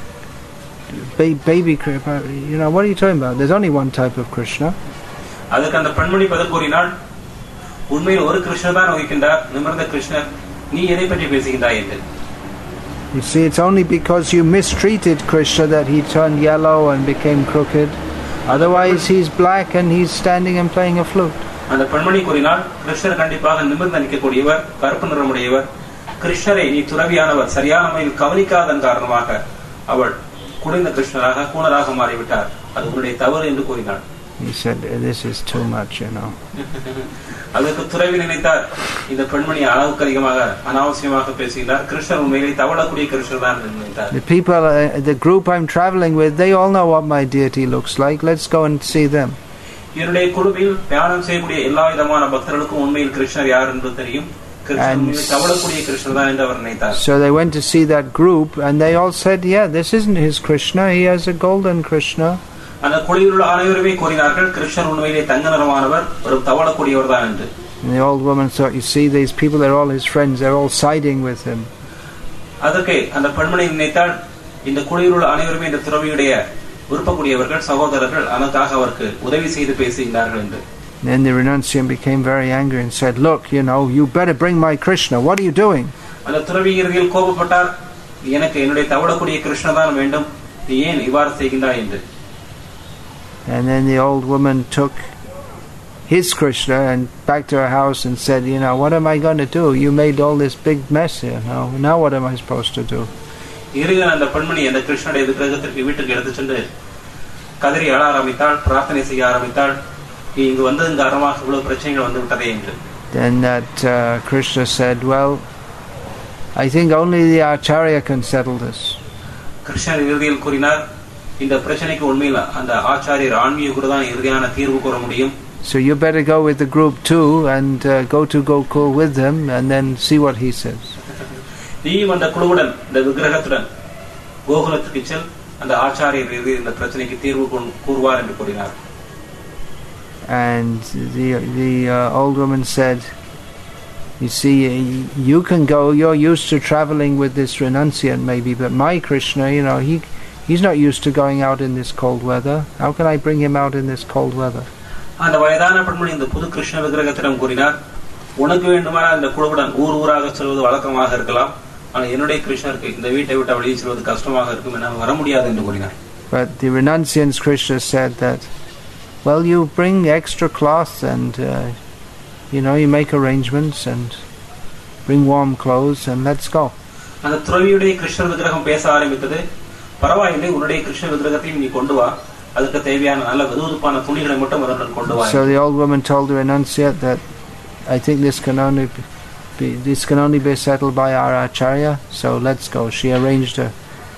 baby Krishna. What are you talking about? There's only one type of Krishna. அதற்கு அந்த பெண்மணி பதில் கூறினாள், உண்மையில் ஒரு கிருஷ்ணர் தான் இருக்கின்றார், நிமிர்ந்த கிருஷ்ணர். நீ எதை பற்றி பேசுகின்றாய் என்று. You see, it's only because you mistreated Krishna that he turned yellow and became crooked. Otherwise, he's black and he's standing and playing a flute. அந்த பெண்மணி கூறினாள், கிருஷ்ணர் கண்டிப்பாக நிமிர்ந்து நிற்கக்கூடியவர், கருப்பு நிறமுடையவர். கிருஷ்ணரை நீ துறவியானவர் சரியான முறையில் கவனிக்காதன் காரணமாக அவள் குடிந்த கிருஷ்ணராக கூணராக மாறிவிட்டார். அது உன்னுடைய தவறு என்று கூறினாள். He said, this is too much, அதற்கு துறவி நினைத்தார், இந்த பெண்மணி அளவுக்கு அதிகமாக அனாவசியமாக பேசுகிறார், கிருஷ்ணர் உண்மையிலே தவளக்கூடிய கிருஷ்ணர் தான் நினைத்தார். The people, the group I'm traveling with, they all know what my deity looks like. Let's go and see them. என்னுடைய குழுவில் தியானம் செய்யக்கூடிய எல்லா விதமான பக்தர்களுக்கும் உண்மையில் கிருஷ்ணர் யார் என்று தெரியும். தவளக்கூடிய கிருஷ்ணர் தான் என்று அவர் நினைத்தார். So they went to see that group and they all said, yeah, this isn't his Krishna, he has a golden Krishna. அந்த குழுவில் உள்ள அனைவருமே கூறினார்கள், கிருஷ்ணர் உண்மையிலே தங்க நிறமானவர், ஒரு தவளக்கூடியவர் தான் என்று. And the old woman thought, you see, these people, they're all his friends, they're all siding with him. அதற்கு அந்த பெண்மணி நினைத்தாள், இந்த குழுவில் உள்ள அனைவருமே இந்த துறவியுடைய விருப்பக்கூடியவர்கள், சகோதரர்கள், அதற்காக அவருக்கு உதவி செய்து பேசுகிறார்கள் என்று. Then the renunciant became very angry and said, look, you better bring my Krishna, what are you doing? அந்த துறவி இறுதியில் கோபப்பட்டார், எனக்கு என்னுடைய தவளக்கூடிய கிருஷ்ண தான் வேண்டும், நீ ஏன் இவ்வாறு செய்கின்றாய் என்று. And then the old woman took his Krishna and back to her house and said, what am I going to do? You made all this big mess here. Now what am I supposed to do? இறுதியில் அந்த பெண்மணி அந்த கிருஷ்ணனுடைய விக்கிரகத்திற்கு வீட்டுக்கு எடுத்து சென்று கதறி அழ ஆரம்பித்தாள், பிரார்த்தனை செய்ய ஆரம்பித்தாள், இங்கு வந்ததன் காரணமாக இவ்வளவு பிரச்சனைகள் வந்து விட்டதே என்று. Then that Krishna said, well, I think only the Acharya can settle this. கிருஷ்ணர் இறுதியில் கூறினார், இந்த பிரச்சனைக்கு உண்மையில் அந்த ஆச்சாரியர் ஆன்மீக குரு தான் இறுதியான தீர்வு கூற முடியும். So you better go with the group too and go to Gokul with them and then see what he says. நீயும் அந்த குழுவுடன் இந்த விக்கிரகத்துடன் கோகுலத்துக்கு செல், அந்த ஆச்சாரியர் இந்த பிரச்சனைக்கு தீர்வு கூறுவார் என்று கூறினார். And the old woman said, you see, you can go, you're used to traveling with this renunciant maybe, but my Krishna, he's not used to going out in this cold weather. How can I bring him out in this cold weather? அந்த வயதான பெண்மணி இந்த புது கிருஷ்ண விக்கிரகத்திடம் கூறினார், உனக்கு வேண்டுமானால் இந்த குழுவுடன் ஊராக செல்வது வழக்கமாக இருக்கலாம், ஆனால் என்னுடைய கிருஷ்ணருக்கு இந்த வீட்டை விட்டு வெளியே செல்வது கஷ்டமாக இருக்கும், என்னால் வர முடியாது என்று கூறினார். But the renunciant's Krishna said that, well, you bring extra cloth and you make arrangements and bring warm clothes and let's go. அந்த துறவியுடைய கிருஷ்ண விக்கிரகம் பேச ஆரம்பித்தது, பரவாயில்லை, உன்னுடைய கிருஷ்ண விக்கிரகத்தையும் நீ கொண்டு வா, அதுக்கு தேவையான நல்ல வெதுவெதுப்பான துணிகளை மட்டும் அதனுடன் கொண்டு வா. So the old woman told the renunciate that I think this can only be settled by our Acharya, so let's go. She arranged a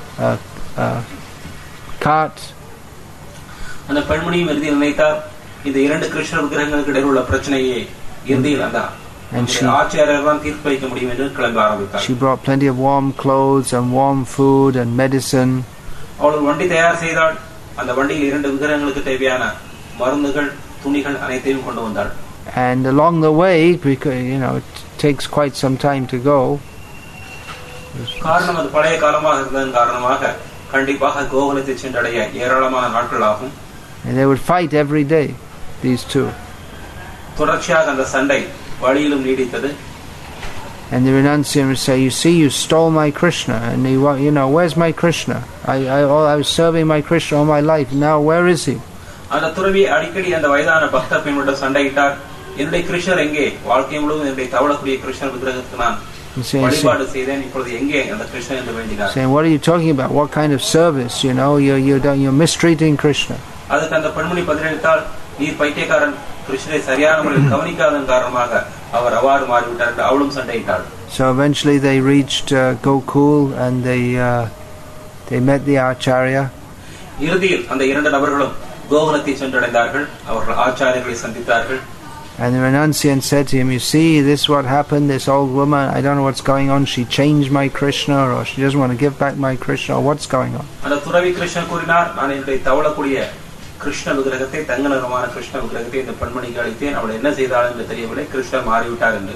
cart. அந்த பெண்மணியும் இறுதியில் நினைத்தார், இந்த இரண்டு கிருஷ்ண விக்கிரகங்களுக்கு இடையில் உள்ள பிரச்சனையை இறுதியில் அந்த ஆச்சாரியர் தான் தீர்ப்பு வைக்க முடியும் என்று கிளம்ப ஆரம்பித்தார். She brought plenty of warm clothes and warm food and medicine. அவள் வண்டி தயார் செய்தாள், அந்த வண்டியில் இரண்டு விக்கிரகங்களுக்கு தேவையான மருந்துகள், துணிகள் அனைத்தையும் கொண்டு வந்தாள். And along the way, because it takes quite some time to go. காரணம் அது பழைய காலமாக இருந்ததன் காரணமாக கண்டிப்பாக கோகுலத்தை சென்றடைய ஏராளமான நாட்கள் ஆகும். And they would fight every day, these two. தொடர்ச்சியாக அந்த சண்டை வழியிலும் நீடித்தது. And the renunciant would say, you see, you stole my Krishna, and where's my Krishna? I was serving my Krishna all my life, now where is he? அந்த துறவி அடிக்கடி அந்த வயதான பக்தர் பெண்ணுடன் சண்டையிட்டார், என்னுடைய கிருஷ்ணர் எங்கே? வாழ்க்கை முழுவதும் என்னுடைய தவளக்கூடிய கிருஷ்ணர் விக்கிரகத்துக்கு நான் வழிபாடு செய்தேன், இப்பொழுது எங்கே அந்த கிருஷ்ணர் என்று வேண்டினார். Saying, what are you talking about? What kind of service? You're mistreating Krishna. அதுக்கு அந்த பெண்மணி பதிலளித்தால், நீர் பைத்தியக்காரன், கிருஷ்ணரை சரியான முறையில் கவனிக்காதன் காரணமாக அவர் அவ்வாறு மாறிவிட்டார் என்று அவளும் சண்டையிட்டாள். So eventually they reached Gokul and they met the Acharya. இறுதியில் அந்த இரண்டு நபர்களும் கோகுலத்தை சென்றடைந்தார்கள், அவர்கள் ஆச்சாரியர்களை சந்தித்தார்கள். And the renunciant said to him, you see, this is what happened, this old woman, I don't know what's going on, she changed my Krishna, or she doesn't want to give back my Krishna, or what's going on? அந்த துறவி கிருஷ்ணன் கூறினார், நான் என்னுடைய தவளக்கூடிய கிருஷ்ண விக்கிரகத்தை, தங்க நிறமான கிருஷ்ண விக்கிரகத்தை இந்த பெண்மணிக்கு அளித்தேன், அவள் என்ன செய்தாள் என்று தெரியவில்லை, கிருஷ்ணர் மாறிவிட்டார் என்று.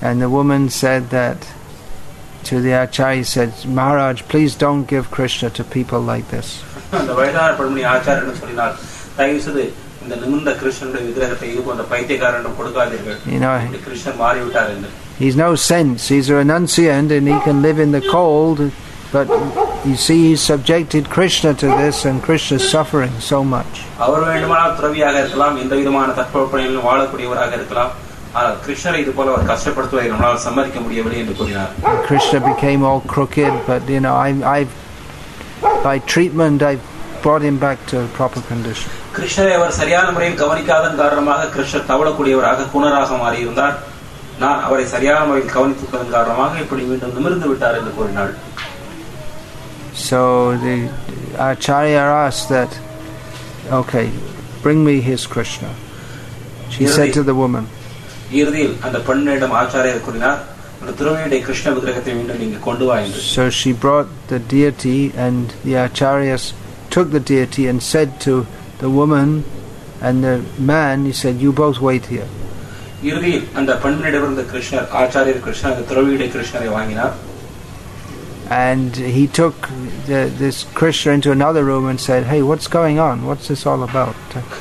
And the woman said that to the Acharya, said, Maharaj, please don't give Krishna to people like this. அந்த வயதான பெண்மணி ஆச்சாரியன் சொன்னார், தயவு செய்து இந்த நிமிர்ந்த கிருஷ்ணனுடைய விக்கிரகத்தை இது போன்ற பைத்தியக்காரனிடம் கொடுக்காதீர்கள். கிருஷ்ணன் மாறிவிட்டார் என்று. He's no sense. He's a renunciant and he can live in the cold, but you see he's subjected Krishna to this and Krishna's suffering so much. அவர் வேண்டுமானால் துறவியாக இருக்கலாம், எந்த விதமான தட்பவெப்பநிலையிலும் வாழக்கூடியவராக இருக்கலாம். ஆனால் கிருஷ்ணரை இது போல அவர் கஷ்டப்படுத்துவதை நம்மால் சம்மதிக்க முடியவில்லை என்று கூறினார். Krishna became all crooked, but I've by treatment I've brought him back to proper condition. கிருஷ்ணரை அவர் சரியான முறையில் கவனிக்காதன் காரணமாக கிருஷ்ணர் தவளக்கூடியவராக குணராக மாறி இருந்தார். நான் அவரை சரியான முறையில் கவனித்ததன் காரணமாக இப்படி மீண்டும் நிமிர்ந்து விட்டார் என்று கூறினாள். So the Acharya asked that, okay, bring me his Krishna. She said to the woman. இறுதியில் அந்த பெண்ணிடம் ஆச்சாரியர் கூறினார், அந்த துறவியுடைய கிருஷ்ண விக்கிரகத்தை மீண்டும் நீங்க கொண்டு வா என்று. So she brought the deity, and the Acharyas took the deity and said to the woman and the man, he said, you both wait here. இறுதியில் அந்த பெண்ணிடமிருந்து கிருஷ்ணர் ஆச்சாரியர் கிருஷ்ணர் அந்த துறவியுடைய கிருஷ்ணரை வாங்கினார். And he took this Krishna into another room and said, hey, what's going on? What's this all about?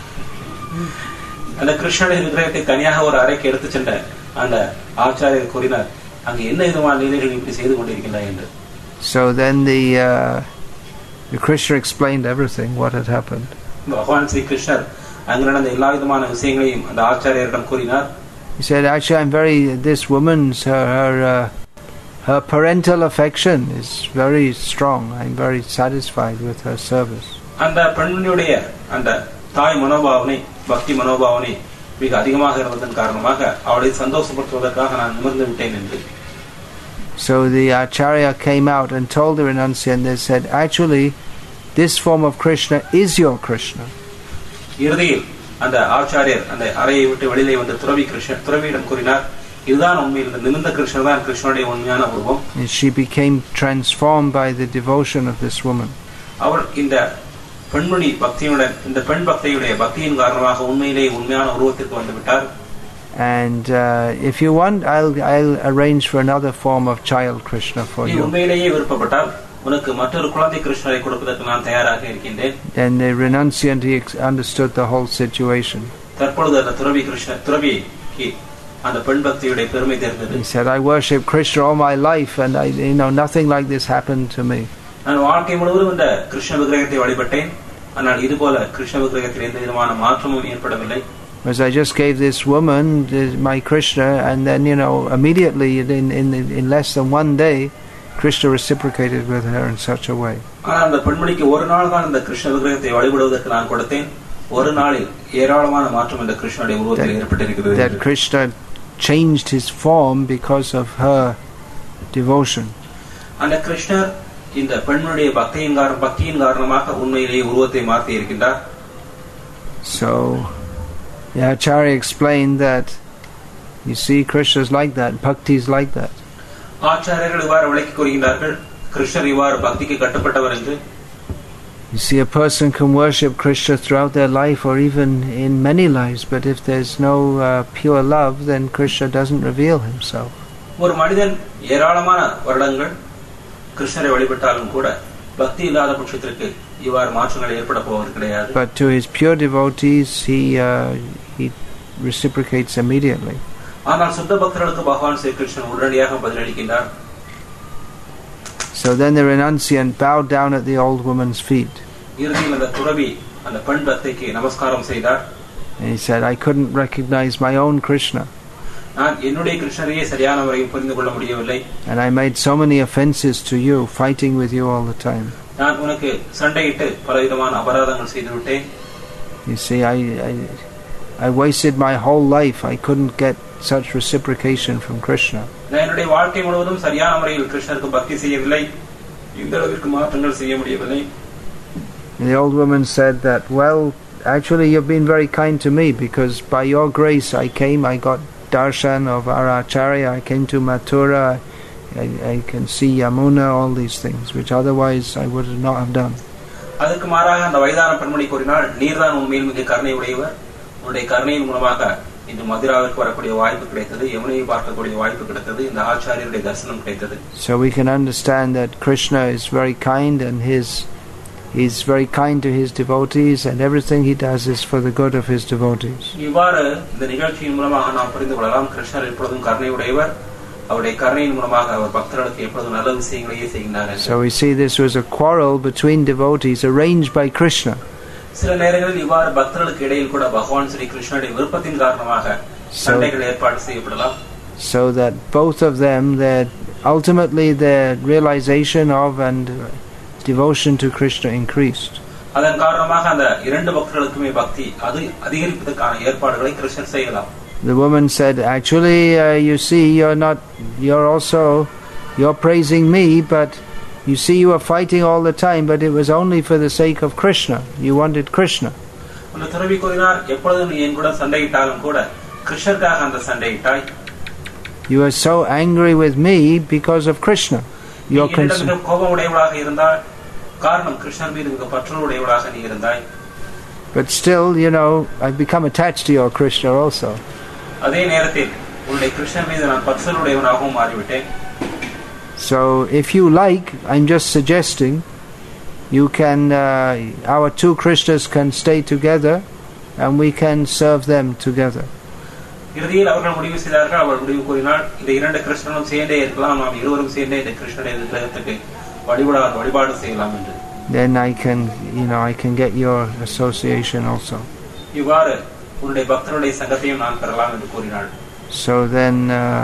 அந்த கிருஷ்ணனுடைய விக்கிரகத்தை தனியாக ஒரு அறைக்கு எடுத்து சென்ற அந்த ஆச்சாரியர் கூறினார், அங்கே என்ன விதமான லீலைகள் இப்படி செய்து கொண்டிருக்கின்றாய் என்று. So then the Krishna explained everything, what had happened. பகவான் ஸ்ரீ கிருஷ்ணர் அங்கு நடந்த எல்லா விதமான விஷயங்களையும் அந்த ஆச்சாரியரிடம் கூறினார். He said, actually, this woman's her parental affection is very strong. I'm very satisfied with her service. அந்த பெண்ணுடைய அந்த தாய் மனோபாவனை, பக்தி மனோபாவனை மிக அதிகமாக இருந்ததன் காரணமாக அவளை சந்தோஷப்படுத்துவதற்காக நான் நிமிர்ந்து விட்டேன் என்று. So the Acharya came out and told the renunciant, they said, actually, this form of Krishna is your Krishna. இறுதியில் அந்த ஆச்சாரியர் அந்த அறையை விட்டு வெளியிலே வந்து துறவியிடம் கூறினார், இதுதான் உண்மையில் இந்த நிமிர்ந்த கிருஷ்ணர் தான் கிருஷ்ணனுடைய உண்மையான உருவம். And she became transformed by the devotion of this woman. அவள் இந்த பெண்மணி பக்தியுடன், இந்த பெண் பக்தியுடைய பக்தியின் காரணமாக உண்மையிலே உண்மையான உருவத்திற்கு வந்து விட்டார். And if you want, I'll arrange for another form of child Krishna for you. உண்மையிலேயே விருப்பப்பட்டால் உனக்கு மற்றொரு குழந்தை கிருஷ்ணரை கொடுப்பதற்கு நான் தயாராக இருக்கின்றேன். And the renunciant, he understood the whole situation. தற்பொழுது அந்த துறவிக்கு அந்த பெண் பக்தியுடைய பெருமை தெரிந்தது. He said, I worship Krishna all my life and nothing like this happened to me. நான் வாழ்க்கை முழுவதும் இந்த கிருஷ்ண விக்கிரகத்தை வழிபட்டேன், ஆனால் இது போல கிருஷ்ண விக்கிரகத்தில் எந்த விதமான மாற்றமும் ஏற்படவில்லை. Because I just gave this woman my Krishna, and then immediately in less than one day, Krishna reciprocated with her in such a way. ஆனால் அந்த பெண்மணிக்கு ஒரு நாள் தான் இந்த கிருஷ்ண விக்கிரகத்தை வழிபடுவதற்கு நான் கொடுத்தேன். ஒரு நாளில் ஏராளமான மாற்றம் இந்த கிருஷ்ணனுடைய உருவத்தில் ஏற்பட்டிருக்கிறது. That Krishna changed his form because of her devotion. அந்த கிருஷ்ணர் இந்த பெண்ணுடைய பக்தியின் காரணமாக உண்மையிலேயே உருவத்தை மாற்றி இருக்கின்றார். So the Acharya explained that, you see, Krishna is like that, bhakti is like that. ஆச்சாரியர்கள் இவ்வாறு விளக்கி கூறுகின்றார்கள், கிருஷ்ணர் இவ்வாறு பக்திக்கு கட்டுப்பட்டவர் என்று. You see, a person can worship Krishna throughout their life or even in many lives, but if there's no pure love, then Krishna doesn't reveal himself. ஒரு மனிதன் ஏராளமான வருடங்கள் கிருஷ்ணரை வழிபட்டாலும் கூட பக்தி இல்லாத பட்சத்திற்கு இவ்வாறு மாற்றங்கள் ஏற்பட போவது கிடையாது. But to his pure devotees, he reciprocates immediately. ஆனால் சுத்த பக்தர்களுக்கு பகவான் ஸ்ரீ கிருஷ்ணன் உடனடியாக பதிலளிக்கின்றார். So then the renunciant bowed down at the old woman's feet. இறுதியில் அந்த துறவி அந்த பெண் பக்தைக்கு நமஸ்காரம் செய்தார். And he said, I couldn't recognize my own Krishna. நான் என்னுடைய கிருஷ்ணரையே சரியான முறையில் புரிந்து கொள்ள முடியவில்லை. And I made so many offenses to you, fighting with you all the time. நான் உனக்கு சண்டையிட்டு பலவிதமான அபராதங்கள் செய்து விட்டேன். You see, I wasted my whole life. I couldn't get such reciprocation from Krishna. நான் என்னுடைய வாழ்க்கை முழுவதும் சரியான முறையில் கிருஷ்ணருக்கு பக்தி செய்யவில்லை, இந்த அளவிற்கு மாற்றங்கள் செய்ய முடியவில்லை. The old woman said that, well, actually you've been very kind to me, because by your grace I got darshan of our Acharya, I came to Mathura, I can see Yamuna, all these things, which otherwise I would not have done. அதுக்கு மாறாக அந்த வயதான பெண்மணி கூறினாள், நீர்தான் உண்மையில் மிக கருணை உடையவர், உன்னுடைய கருணையின் மூலமாக இன்று மதுராவிற்கு வரக்கூடிய வாய்ப்பு கிடைத்தது, யமுனையை பார்க்கக்கூடிய வாய்ப்பு கிடைத்தது, இந்த ஆச்சாரியருடைய தரிசனம் கிடைத்தது. So we can understand that Krishna is very kind and he's very kind to his devotees, and everything he does is for the good of his devotees. இவ்வாறு இந்த நிகழ்ச்சியின் மூலமாக நாம் புரிந்து கொள்ளலாம், கிருஷ்ணர் எப்பொழுதும் கருணை உடையவர், அவருடைய கருணையின் மூலமாக அவர் பக்தர்களுக்கு எப்பொழுதும் நல்ல விஷயங்களையே செய்கிறார். So we see this was a quarrel between devotees arranged by Krishna. சில நேரங்களில் இவ்வாறு பக்தர்களுக்கு இடையில் கூட பகவான் ஸ்ரீ கிருஷ்ணனுடைய விருப்பத்தின் காரணமாக சண்டைகள் ஏற்பாடு செய்யப்படலாம். So that both of them, ultimately their realization of and devotion to Krishna increased. அதன் காரணமாக அந்த இரண்டு பக்தர்களுக்குமே பக்தி அது அதிகரிப்பதற்கான ஏற்பாடுகளை கிருஷ்ணர் செய்யலாம். The woman said, actually, you see, you're praising me, but you see you are fighting all the time, but it was only for the sake of Krishna. You wanted Krishna. அந்த துறவி கூறினார், எப்பொழுது நீ என் கூட சண்டையிட்டாலும் கூட கிருஷ்ணருக்காக அந்த சண்டையிட்டாய். You are so angry with me because of Krishna. You're கோபம் உடையவளாக இருந்தால் காரணம் கிருஷ்ணர் மீது மிக பற்று உடையவளாக நீ இருந்தாய். But still, I've become attached to your Krishna also. அதே நேரத்தில் உன்னுடைய கிருஷ்ணர் மீது நான் பற்று உடையவனாகவும் மாறிவிட்டேன். So if you like, I'm just suggesting, you can, our two Krishnas can stay together and we can serve them together. இறுதியில் அவர்கள் முடிவு செய்தார்கள். அவர் முடிவு கூறினார், இந்த இரண்டு கிருஷ்ணனும் சேர்ந்தே இருக்கலாம், நாம் இருவரும் சேர்ந்தே இந்த கிருஷ்ணனுடைய விக்கிரகத்துக்கு வழிபாடு செய்யலாம் என்று. Then I can get your association also. இவ்வாறு உன்னுடைய பக்தருடைய சங்கத்தையும் நான் பெறலாம் என்று கூறினார். So then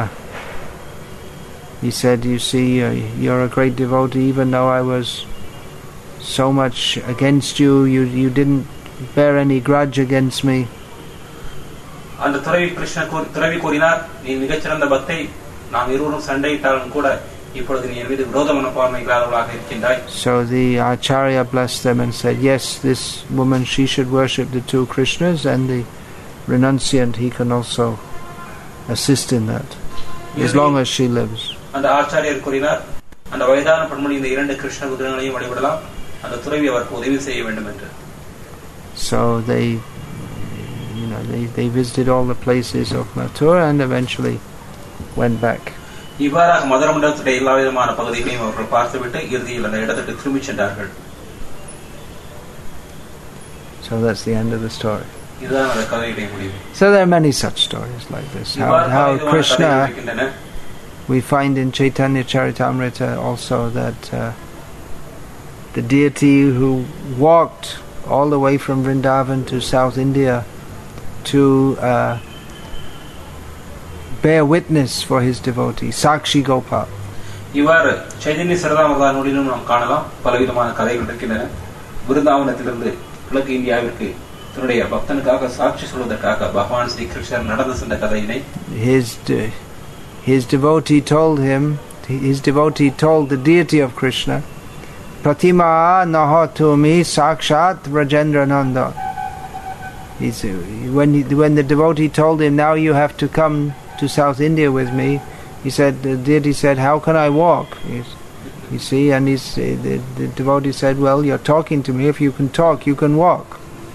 he said, you see, you're a great devotee, even though I was so much against you, you didn't bear any grudge against me. அந்த துறவி கூறினார், நீ மிகச்சிறந்த பக்தை, நாம் இருவரும் சண்டையிட்டாலும் கூட இப்பொழுது நீ என் மீது விரோத மனப்பான்மை இல்லாதவளாக இருக்கின்றாய். So the Acharya blessed them and said, yes, this woman, she should worship the two Krishnas, and the renunciant, he can also assist in that, as long as she lives. அந்த ஆச்சாரியர் கூறினார், அந்த வயதான பெண்மணி இந்த இரண்டு கிருஷ்ண விக்கிரகங்களையும் வழிபடலாம், அந்த துறவி அவருக்கு உதவி செய்ய வேண்டும் என்று. So they visited all the places of Mathura and eventually went back. இவ்வாறாக மதுர மண்டலத்துடைய எல்லா விதமான பகுதிகளையும் அவர்கள் பார்த்துவிட்டு இறுதியில் அந்த இடத்துக்கு திரும்பி சென்றார்கள். So that's the end of the story. இதுதான் அந்த கதையுடைய முடிவு. So there are many such stories like this. How Krishna, we find in Chaitanya Charitamrita also that the deity who walked all the way from Vrindavan to South India to bear witness for his devotee, Sakshi Gopal. இவ்வாறு சைதன்ய சரிதாமிரத நூலிலும் நாம் காணலாம் பலவிதமான கதைகள் இருக்கின்றன. விருந்தாவனத்திலிருந்து கிழக்கு இந்தியாவிற்கு தன்னுடைய பக்தனுக்காக சாட்சி சொல்வதற்காக பகவான் ஸ்ரீ கிருஷ்ணர் நடந்து சென்ற கதையினை his devotee told the deity of Krishna, Pratima nahatumi sakshat Rajendrananda. When the devotee told him, now you have to come to South India with me, the deity said, how can I walk? You see, and the devotee said, well, you're talking to me, if you can talk, you can walk.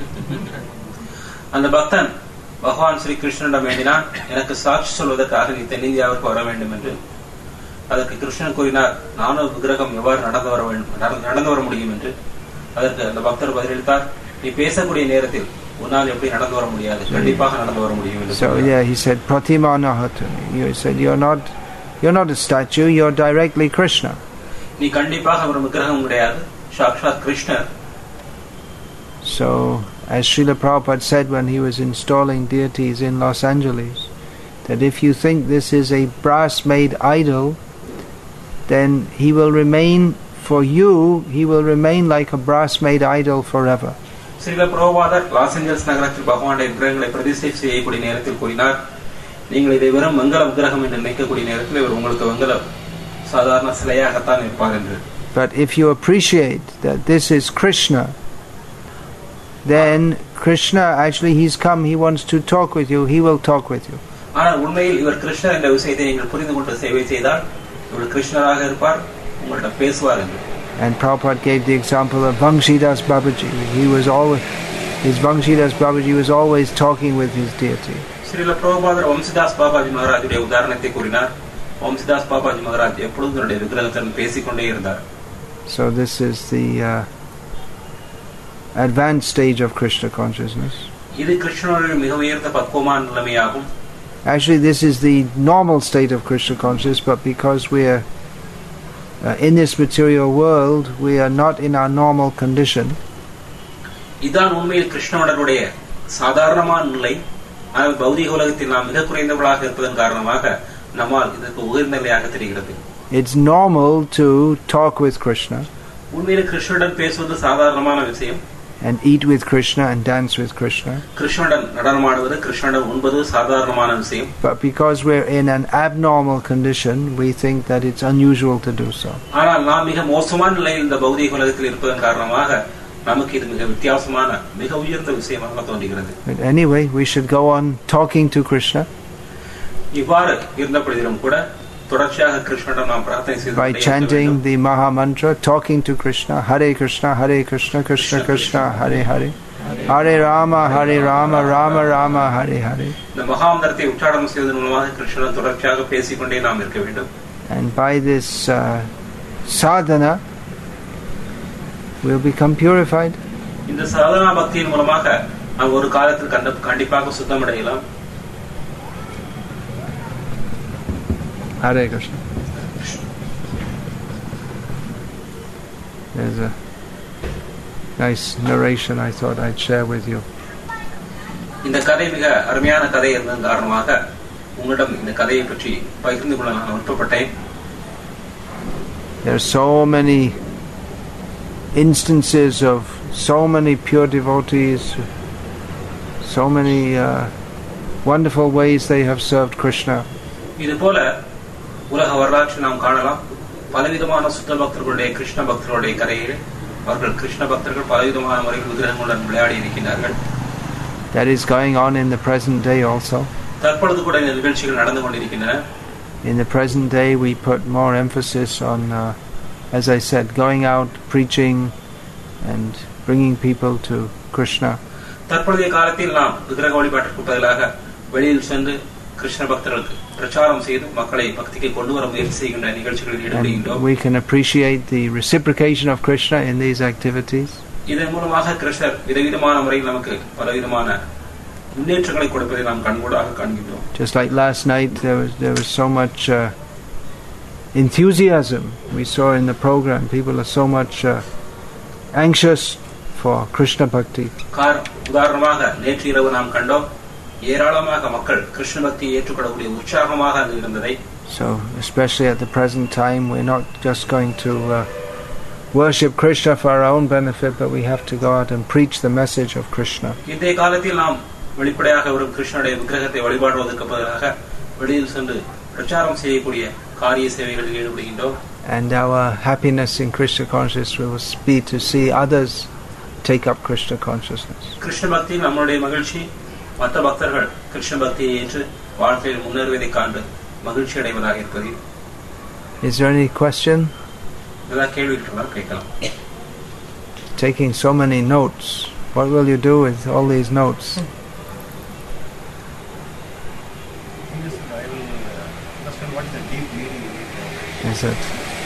அந்த பக்தன் பகவான் ஸ்ரீ கிருஷ்ணனிடம் வேண்டினான், எனக்கு சாட்சி சொல்வதற்காக நீ தென்னிந்தியாவிற்கு வர வேண்டும் என்று. அதற்கு கிருஷ்ணன் கூறினார், நானும் விக்கிரகம் எவ்வாறு நடந்து வர முடியும் என்று. அதற்கு அந்த பக்தர் பதிலளித்தார், நீ பேசக்கூடிய நேரத்தில் உன்னால் எப்படி நடந்து வர முடியாது, கண்டிப்பாக நடந்து வர முடியும் என்று. So he said, Pratima nahatuni. He said, you're not a statue, you're directly Krishna. நீ கண்டிப்பாக ஒரு விக்கிரகம் கிடையாது, சாக்ஷாத் கிருஷ்ணர். So as Srila Prabhupada said when he was installing deities in Los Angeles, that if you think this is a brass made idol, then he will remain like a brass made idol forever. Srila பிரபுபாதர் Los Angeles நகரத்தில் பகவானுடைய விக்கிரகங்களை பிரதிஷ்டை செய்யக்கூடிய நேரத்தில் கூறினார், நீங்கள் இதை வெறும் மங்கள விக்கிரகம் என்று நினைக்கக்கூடிய நேரத்தில் இவர் உங்களுக்கு மங்கள சாதாரண சிலையாகத்தான் இருப்பார் என்று. But if you appreciate that this is Krishna, then Krishna actually he's come, he wants to talk with you, he will talk with you. ஆனால் உண்மையில் இவர் கிருஷ்ணர் என்ற விஷயத்தை நீங்கள் புரிந்து கொண்டு சேவை செய்தால் இவர் கிருஷ்ணராக இருப்பார், உங்களிடம் பேசுவார் என்று. And Prabhupada gave the example of Vangshidas Babaji. Vangshidas Babaji was always talking with his deity. Srila பிரபுபாதர் வம்சிதாஸ் பாபாஜி மகாராஜுடைய உதாரணத்தை கூறினார். வம்சிதாஸ் பாபாஜி மகாராஜ் எப்பொழுதும் தன்னுடைய விக்கிரகத்துடன் பேசிக்கொண்டே இருந்தார். So this is the advanced stage of Krishna consciousness. இது கிருஷ்ணனுடைய மிக உயர்ந்த பக்குவமான நிலைமையாகும். Actually, this is the normal state of Krishna consciousness, but because we are in this material world, we are not in our normal condition. இதான் உண்மையில் கிருஷ்ணனுடைய சாதாரணமான நிலை. ஆனால் பௌதிக உலகத்தில் நாம் மிக குறைந்தவர்களாக இருப்பதன் காரணமாக நம்மால் இதற்கு உயர்ந்த நிலையாக தெரிகிறது. It's normal to talk with Krishna. உண்மையில் கிருஷ்ணனுடன் பேசுவது சாதாரணமான விஷயம். And eat with Krishna and dance with Krishna. கிருஷ்ணனுடன் நடனமாடுவது, கிருஷ்ணனுடன் உண்பது சாதாரணமான விஷயம். But because we're in an abnormal condition, we think that it's unusual to do so. ஆனால் நாம் மிக மோசமான நிலையில் இந்த பௌதிக உலகத்தில் இருப்பதன் காரணமாக நமக்கு இது மிக வித்தியாசமான மிக உயர்ந்த விஷயமாக தோன்றுகிறது. But anyway, we should go on talking to Krishna. இவ்வாறு இருந்தபடியும் கூட தொடர்ச்சியாக கிருஷ்ணனிடம் நாம் பிரார்த்தனை செய்து by chanting the Maha Mantra, talking to Krishna, Hare Krishna, Hare Krishna, Krishna Krishna, Hare Hare, Hare Rama, Rama Rama, Hare Hare. இந்த மகா மந்திரத்தை உச்சாரணம் செய்வதன் மூலமாக கிருஷ்ணன் தொடர்ச்சியாக பேசிக்கொண்டே நாம் இருக்க வேண்டும். And by this sadhana, we'll become purified. இந்த சாதனா பக்தியின் மூலமாக நாம் ஒரு காலத்தில் கண்டிப்பாக சுத்தமடையலாம். Hare Krishna. There's a nice narration I thought I'd share with you. இந்த கதை மிக அருமையான கதை இருந்ததன் காரணமாக உங்களிடம் இந்த கதையை பற்றி பகிர்ந்து கொள்ள நான் விருப்பப்பட்டேன். There are so many instances of so many pure devotees, so many wonderful ways they have served Krishna. இது போல உலக வரலாற்றில் நாம் காணலாம் பலவிதமான சுத்த பக்தர்களுடைய கிருஷ்ண பக்தர்களுடைய கதையில் அவர்கள் கிருஷ்ண பக்தர்கள் பலவிதமான முறையில் விக்கிரகங்களுடன் விளையாடி இருக்கிறார்கள். That is going on in the present day also. தற்பொழுது கூட இந்த நிகழ்ச்சிகள் நடந்து கொண்டிருக்கின்றன. In the present day we put more emphasis on as I said, going out preaching and bringing people to Krishna. தற்பொழுதைய காலத்தில் நாம் விக்கிரக வழிபாட்டிற்கு பதிலாக வெளியில் சென்று கிருஷ்ண பக்தர்களுக்கு பிரச்சாரம் செய்து மக்களை பக்திக்கு கொண்டு வர முயற்சி செய்கின்ற நிகழ்ச்சிகளில் ஈடுபடுகின்றோம். We can appreciate the reciprocation of Krishna in these activities. இதன் மூலமாக கிருஷ்ணர் விதவிதமான முறையில் நமக்கு பலவிதமான முன்னேற்றங்களை கொடுப்பதை நாம் கண்கூடாக காண்கின்றோம். Just like last night there was so much enthusiasm we saw in the program. People are so much anxious for Krishna bhakti. உதாரணமாக நேற்று இரவு நாம் கண்டோம் ஏராளமாக மக்கள் கிருஷ்ண பக்தியை ஏற்றுக்கொள்ளக்கூடிய உற்சாகமாக அது இருந்ததை. So especially at the present time we're not just going to worship Krishna for our own benefit, but we have to go out and preach the message of Krishna. இந்த காலத்தில் நாம் வெளிப்படையாக ஒரு கிருஷ்ணனுடைய விக்கிரகத்தை வழிபாடுவதற்கு பதிலாக வெளியில் சென்று பிரச்சாரம் செய்யக்கூடிய காரிய சேவைகளில் ஈடுபடுகின்றோம். And our happiness in Krishna consciousness will be to see others take up Krishna consciousness. Krishna பக்தி நம்முடைய மகிழ்ச்சி மற்ற பக்தர்கள் கிருஷ்ண பக்தியை ஏற்று வாழ்க்கையில் முன்னேறுவதை காண்டு மகிழ்ச்சி அடைவதாக இருப்பது. Is there any question? ஏதாவது கேள்வி இருந்தால் கேட்கலாம். Taking so many notes, what will you do with all these notes? Is it?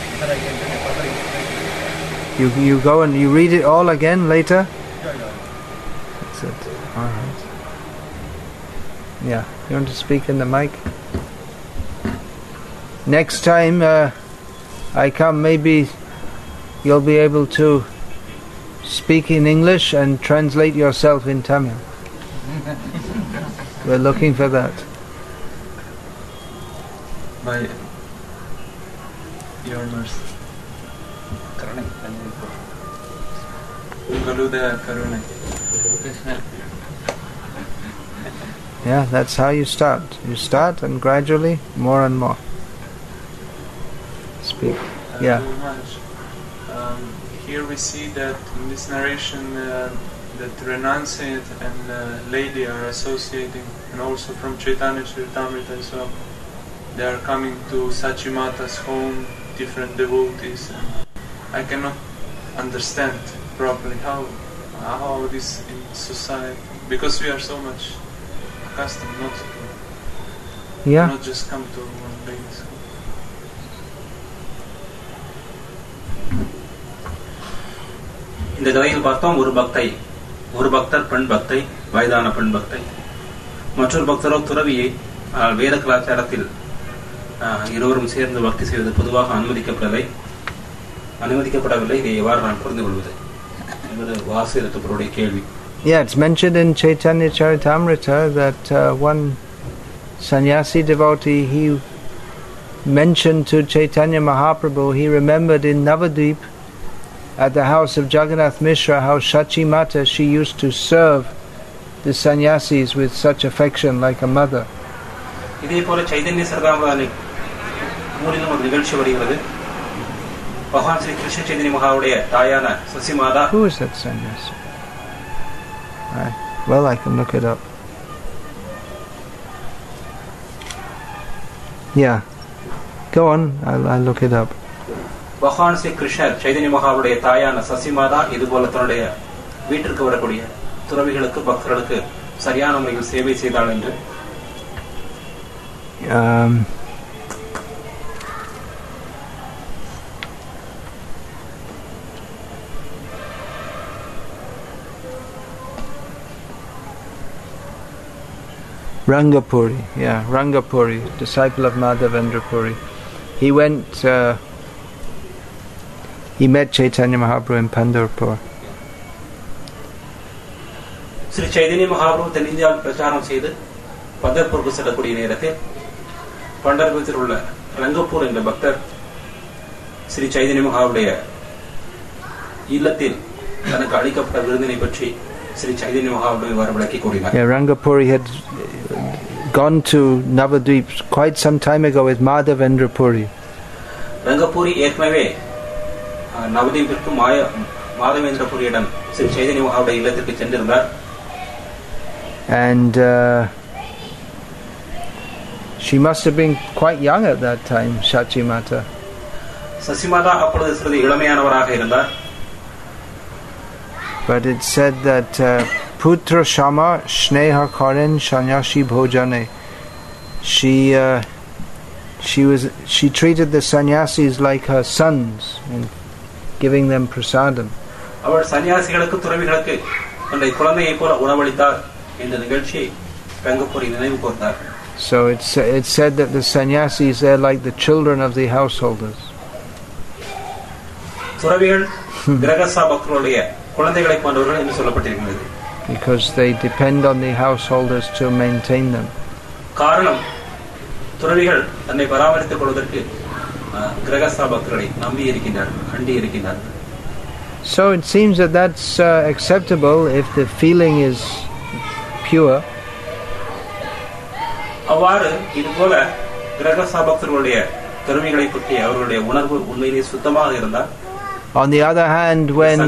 You go and you read it all again later? That's it. All right. Yeah, you want to speak in the mic? Next time I come, maybe you'll be able to speak in English and translate yourself in Tamil. We're looking for that. By your mercy. Yeah, that's how you start. You start and gradually more and more. Speak. Yeah. Here we see that in this narration that renunciant and lady are associating, and also from Chaitanya Charitamrita as well. They are coming to Sachimata's home, different devotees. And I cannot understand properly how this in society, because we are so much custom Yeah. not just come to one ladies' school. இந்த கதையில் பார்த்தோம், ஒரு பக்தர் பெண் பக்தை, வயதான பெண் பக்தை. மற்றொரு பக்தரோ துறவியை. வேத கலாச்சாரத்தில் இருவரும் சேர்ந்து பக்தி செய்வது பொதுவாக அனுமதிக்கப்படவில்லை. இதை எவ்வாறு நான் புரிந்து கொள்வது என்பது வாசிரத்தவருடைய கேள்வி. Yeah, it's mentioned in Chaitanya Charitamrita that one sannyasi devotee, he mentioned to Chaitanya Mahaprabhu, he remembered in Navadvip at the house of Jagannath Mishra how Shachi Mata, she used to serve the sannyasis with such affection like a mother. இதே போல சைதன்ய சரதாமதானி மூலிலும் ஒரு நிகழ்ச்சி வருகிறது. பகவான் ஸ்ரீ கிருஷ்ண சைதன்ய மகாவுடைய தாயான Sachimata. Who is that sannyasi? Well, I can look it up. Yeah, go on. I'll look it up. பகவான் ஸ்ரீ கிருஷ்ணர் சைதன்ய மகாவுடைய தாயான சசிமாதா இதுபோல தன்னுடைய வீட்டிற்கு வரக்கூடிய துறவிகளுக்கு பக்தர்களுக்கு சரியான முறையில் சேவை செய்தாள் என்று. Rangapuri, Rangapuri, disciple of Madhavendra Puri. He went, he met Chaitanya Mahaprabhu in Pandharpur. Sri Chaitanya Mahaprabhu தென்னிந்தியாவில் பிரச்சாரம் செய்து பந்தர்பூருக்கு செல்லக்கூடிய நேரத்தில் பண்டர்பூரில் உள்ள ரங்கப்பூர் என்ற பக்தர் ஸ்ரீ சைதன்ய மகாவுடைய இல்லத்தில் தனக்கு அளிக்கப்பட்ட விருந்தினை பற்றி ஸ்ரீ சைதன்ய மகாவுடைய வரவிளக்கி கூறினார். Rangapuri had gone to Navadvip quite some time ago with Madhavendra Puri. Rangapuri ஏற்கனவே நவதீபிற்கு மாதவேந்திர புரியிடம் ஸ்ரீ சைதன்ய மகாவுடைய இல்லத்திற்கு சென்றிருந்தார். And she must have been quite young at that time, Shachi Mata. Sachimata அப்பொழுது சிறிது இளமையானவராக இருந்தார். But it said that Putra Shama Shneha Karen Shanyashi Bhojane. She treated the sannyasis like her sons and giving them prasadam. அவள் சன்னியாசிகளுக்கு துறவிகளுக்கு தன்னுடைய குழந்தையை போல உணவளித்தார் என்ற நிகழ்ச்சியை ரங்கப்பூரி நினைவு கூர்ந்தார். So it said that the sannyasis are like the children of the householders. துறவிகள் கிரகஸ்தா பக்தர்களுடைய குழந்தைகளை போன்றவர்கள் என்று சொல்லப்பட்டிருக்கிறது. Because they depend on the householders to maintain them. காரணம் துறவிகள் தன்னை பராமரித்துக் கொள்வதற்கு கிரகஸ்தா பக்தர்களை நம்பி இருக்கின்றார்கள், அண்டி இருக்கின்றார்கள். So it seems that that's acceptable if the feeling is pure. அவ்வாறு இதுபோல கிரகஸ்தா பக்தர்களுடைய துறவிகளை பற்றி அவர்களுடைய உணர்வு உண்மையிலே சுத்தமாக இருந்தால். On the other hand,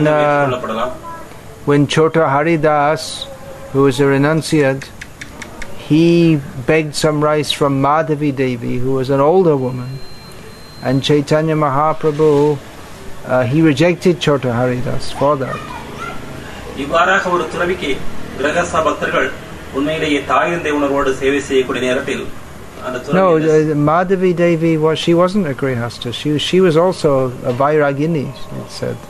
when Chota Haridas, who was a renunciate, he begged some rice from Madhavi Devi, who was an older woman, and Chaitanya Mahaprabhu, he rejected Chota Haridas for that. இவ்வாறாக ஒரு துறவிக்கு கிரகஸ்தா பக்தர்கள் உண்மையிலேயே தாயந்தை உணர்வோடு சேவை செய்யக்கூடிய நேரத்தில் No, Madhavi Devi she wasn't a grihasta. She was also a Vairagini, it said.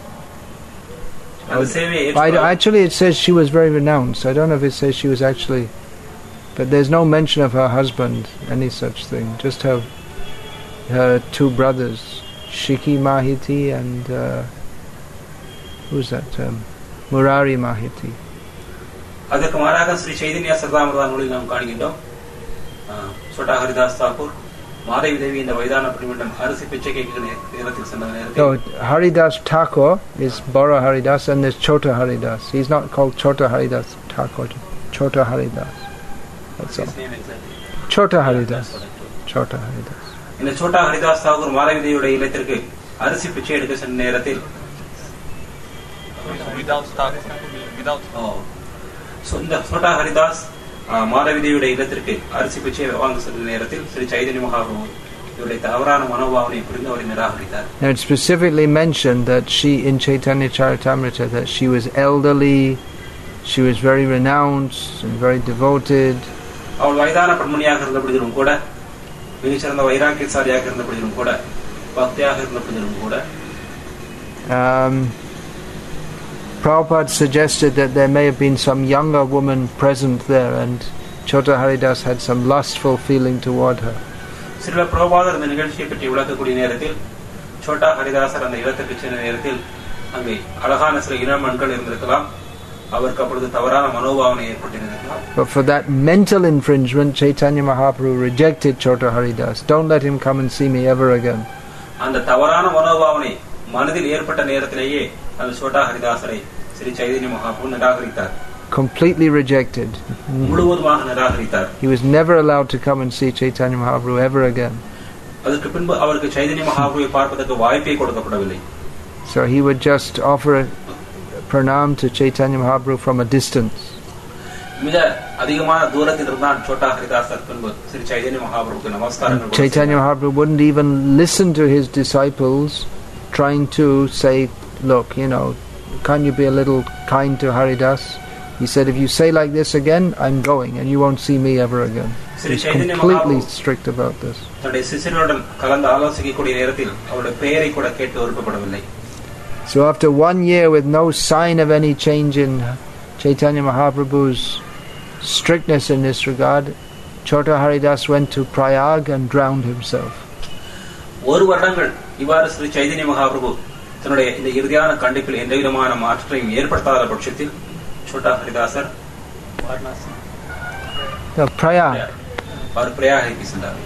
Actually, it says she was very renounced. I don't know if it says she was actually, but there's no mention of her husband, any such thing. Just her two brothers, Shiki Mahiti and who's that? Murari Mahiti. அதற்கு மாறாக ஸ்ரீ சைதன்ய சரதாமிரதா நூலில் நாம் காண்கின்றோம் சோட்டா ஹரிதாஸ் தாக்கூர் மாதவி தேவி இந்த வயதான பெண்ணிடம் அரிசி பிச்சை கேட்கிற நேரத்தில் சென்ற நேரத்தில். No, Haridas Thakur is Bora Haridas and there's Chota Haridas. He's not called Chota Haridas Thakur. Chota Haridas. That's all. Chota Haridas. Chota Haridas. இந்த சோட்டா ஹரிதாஸ் தாக்கூர் மாதவி தேவியுடைய இல்லத்திற்கு அரிசி பிச்சை எடுக்க சென்ற நேரத்தில் இந்த சோட்டா ஹரிதாஸ் மாதவி தேவியுடைய இல்லத்திற்கு அரிசி பிச்சை வாங்க சென்ற நேரத்தில் ஸ்ரீ சைதன்ய மகாபிரபு இவருடைய தவறான மனோபாவனை புரிந்து அவரை நிராகரித்தார். Now it specifically mentioned that she in Chaitanya Charitamrita that she was elderly, she was very renounced and very devoted, அவள் வயதான பெண்மணியாக இருந்த பொழுதிலும் கூட, மிகச்சிறந்த வைராக்கியசாலியாக இருந்த பொழுதிலும் கூட, பக்தியாக இருந்த பொழுதிலும் கூட, Prabhupada suggested that there may have been some younger woman present there, and Chota Haridas had some lustful feeling toward her. சில பிரபாதர் இந்த நிகழ்ச்சியை பற்றி விளக்கக்கூடிய நேரத்தில் சோட்டா ஹரிதாசர் அந்த இடத்துக்கு சென்ற நேரத்தில் அங்கே அழகான சில இளமண்கள் இருந்திருக்கலாம். அவருக்கு அப்பொழுது தவறான மனோபாவனை ஏற்பட்டிருந்திருக்கலாம். But for that mental infringement, Chaitanya Mahaprabhu rejected Chota Haridas. Don't let him come and see me ever again. அந்த தவறான மனோபாவனை மனதில் ஏற்பட்ட நேரத்திலேயே அந்த சோட்டா ஹரிதாசரை ஸ்ரீ சைதன்ய மகாபிரபு நிராகரித்தார். Completely rejected. முழுவதுமாக நிராகரித்தார். He was never allowed to come and see Chaitanya Mahaprabhu ever again. அதற்கு பின்பு அவருக்கு சைதன்ய மகாபிரபுவை பார்ப்பதற்கு வாய்ப்பே கொடுக்கப்படவில்லை. So he would just offer a pranam to Chaitanya Mahaprabhu from a distance. மிக அதிகமான தூரத்தில் இருந்தான் சோட்டா ஹரிதாசர் பின்பு ஸ்ரீ சைதன்ய மகாபிரபுவுக்கு நமஸ்காரங்கள். Chaitanya Mahaprabhu wouldn't even listen to his disciples trying to say, look, can't you be a little kind to Haridas? He said, if you say like this again, I'm going and you won't see me ever again. He's completely strict about this. So after 1 year with no sign of any change in Chaitanya Mahaprabhu's strictness in this regard, Chota Haridas went to Prayag and drowned himself. ஒரு வருடங்கள் இவ்வாறு ஸ்ரீ சைதன்ய மகாபிரபு தன்னுடைய இந்த இறுதியான கண்டிப்பில் எந்த விதமான மாற்றத்தையும் ஏற்படுத்தாத பட்சத்தில் சோட்டா ஹரிதாசர் பிரயாகைக்கு சென்றார்.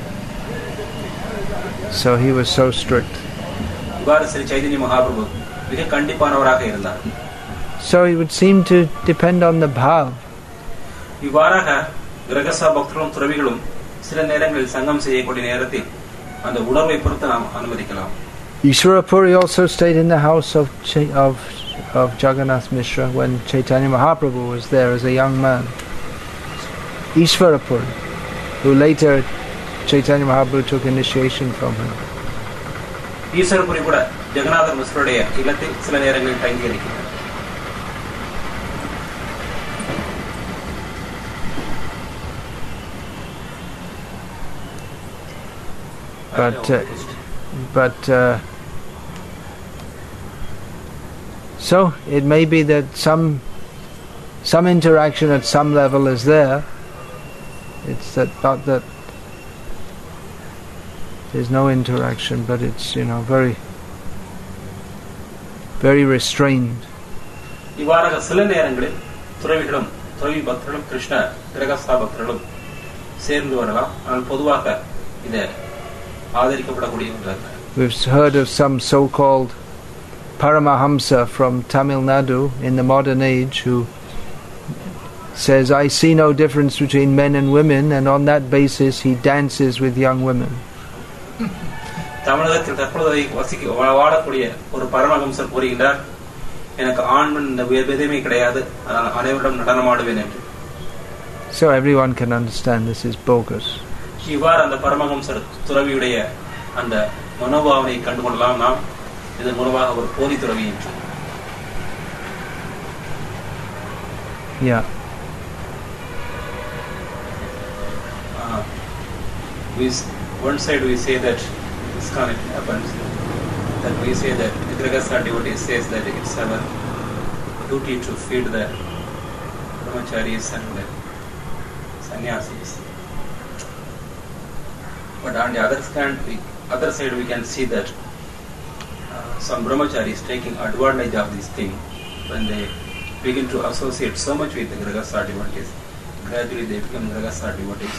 So he was so strict. இவ்வாறு ஸ்ரீ சைதன்ய மகாபிரபு மிக கண்டிப்பானவராக இருந்தார். So he would seem to depend on the bhav. இவ்வாறாக கிரகஸ்த பக்தர்களும் துறவிகளும் சில நேரங்களில் சங்கம் செய்யக்கூடிய நேரத்தில் அந்த உணர்வை பொறுத்து நாம் அனுமதிக்கலாம். Ishwara Puri also stayed in the house of Jagannath Mishra when Chaitanya Mahaprabhu was there as a young man. Ishwara Puri, who later Chaitanya Mahaprabhu took initiation from him. Ishwara Puri கூட ஜெகநாத மிஸ்ரருடைய இல்லத்தில் சில நேரங்களில் தங்கி இருக்கிறார். But so it may be that some interaction at some level is there. It's not that there's no interaction, but it's very, very restrained. இவ்வாறாக சில நேரங்களில் துறவிகளும் துறவி பக்தர்களும் கிருஷ்ண கிரகஸ்த பக்தர்களும் சேர்ந்து வரலாம். ஆனால் பொதுவாக இதை we've heard of some so-called Paramahamsa from Tamil Nadu in the modern age who says, I see no difference between men and women, and on that basis he dances with young women. தமிழகத்தில் தற்போது வாழக்கூடிய ஒரு பரமஹம்சர் கூறுகிறார், எனக்கு ஆண் பெண் வேதமே கிடையாது, அதனால் அனைவரிடம் நடனமாடுவேன் என்று. So everyone can understand this is bogus. இவ்வாறு அந்த பரமஹம்சர் துறவியுடைய அந்த மனோபாவனை கண்டுகொள்ளலாம் நாம். இதன் மூலமாக ஒரு போலி துறவி என்று. One side we say that this kind of happens, that we say that the Grihastha devotee says that it's our duty to feed the brahmacharis and the sannyasis. But on the other side we can see that some brahmacharis taking advantage of this thing when they begin to associate so much with the Grihastha devotees. Gradually they become Grihastha devotees.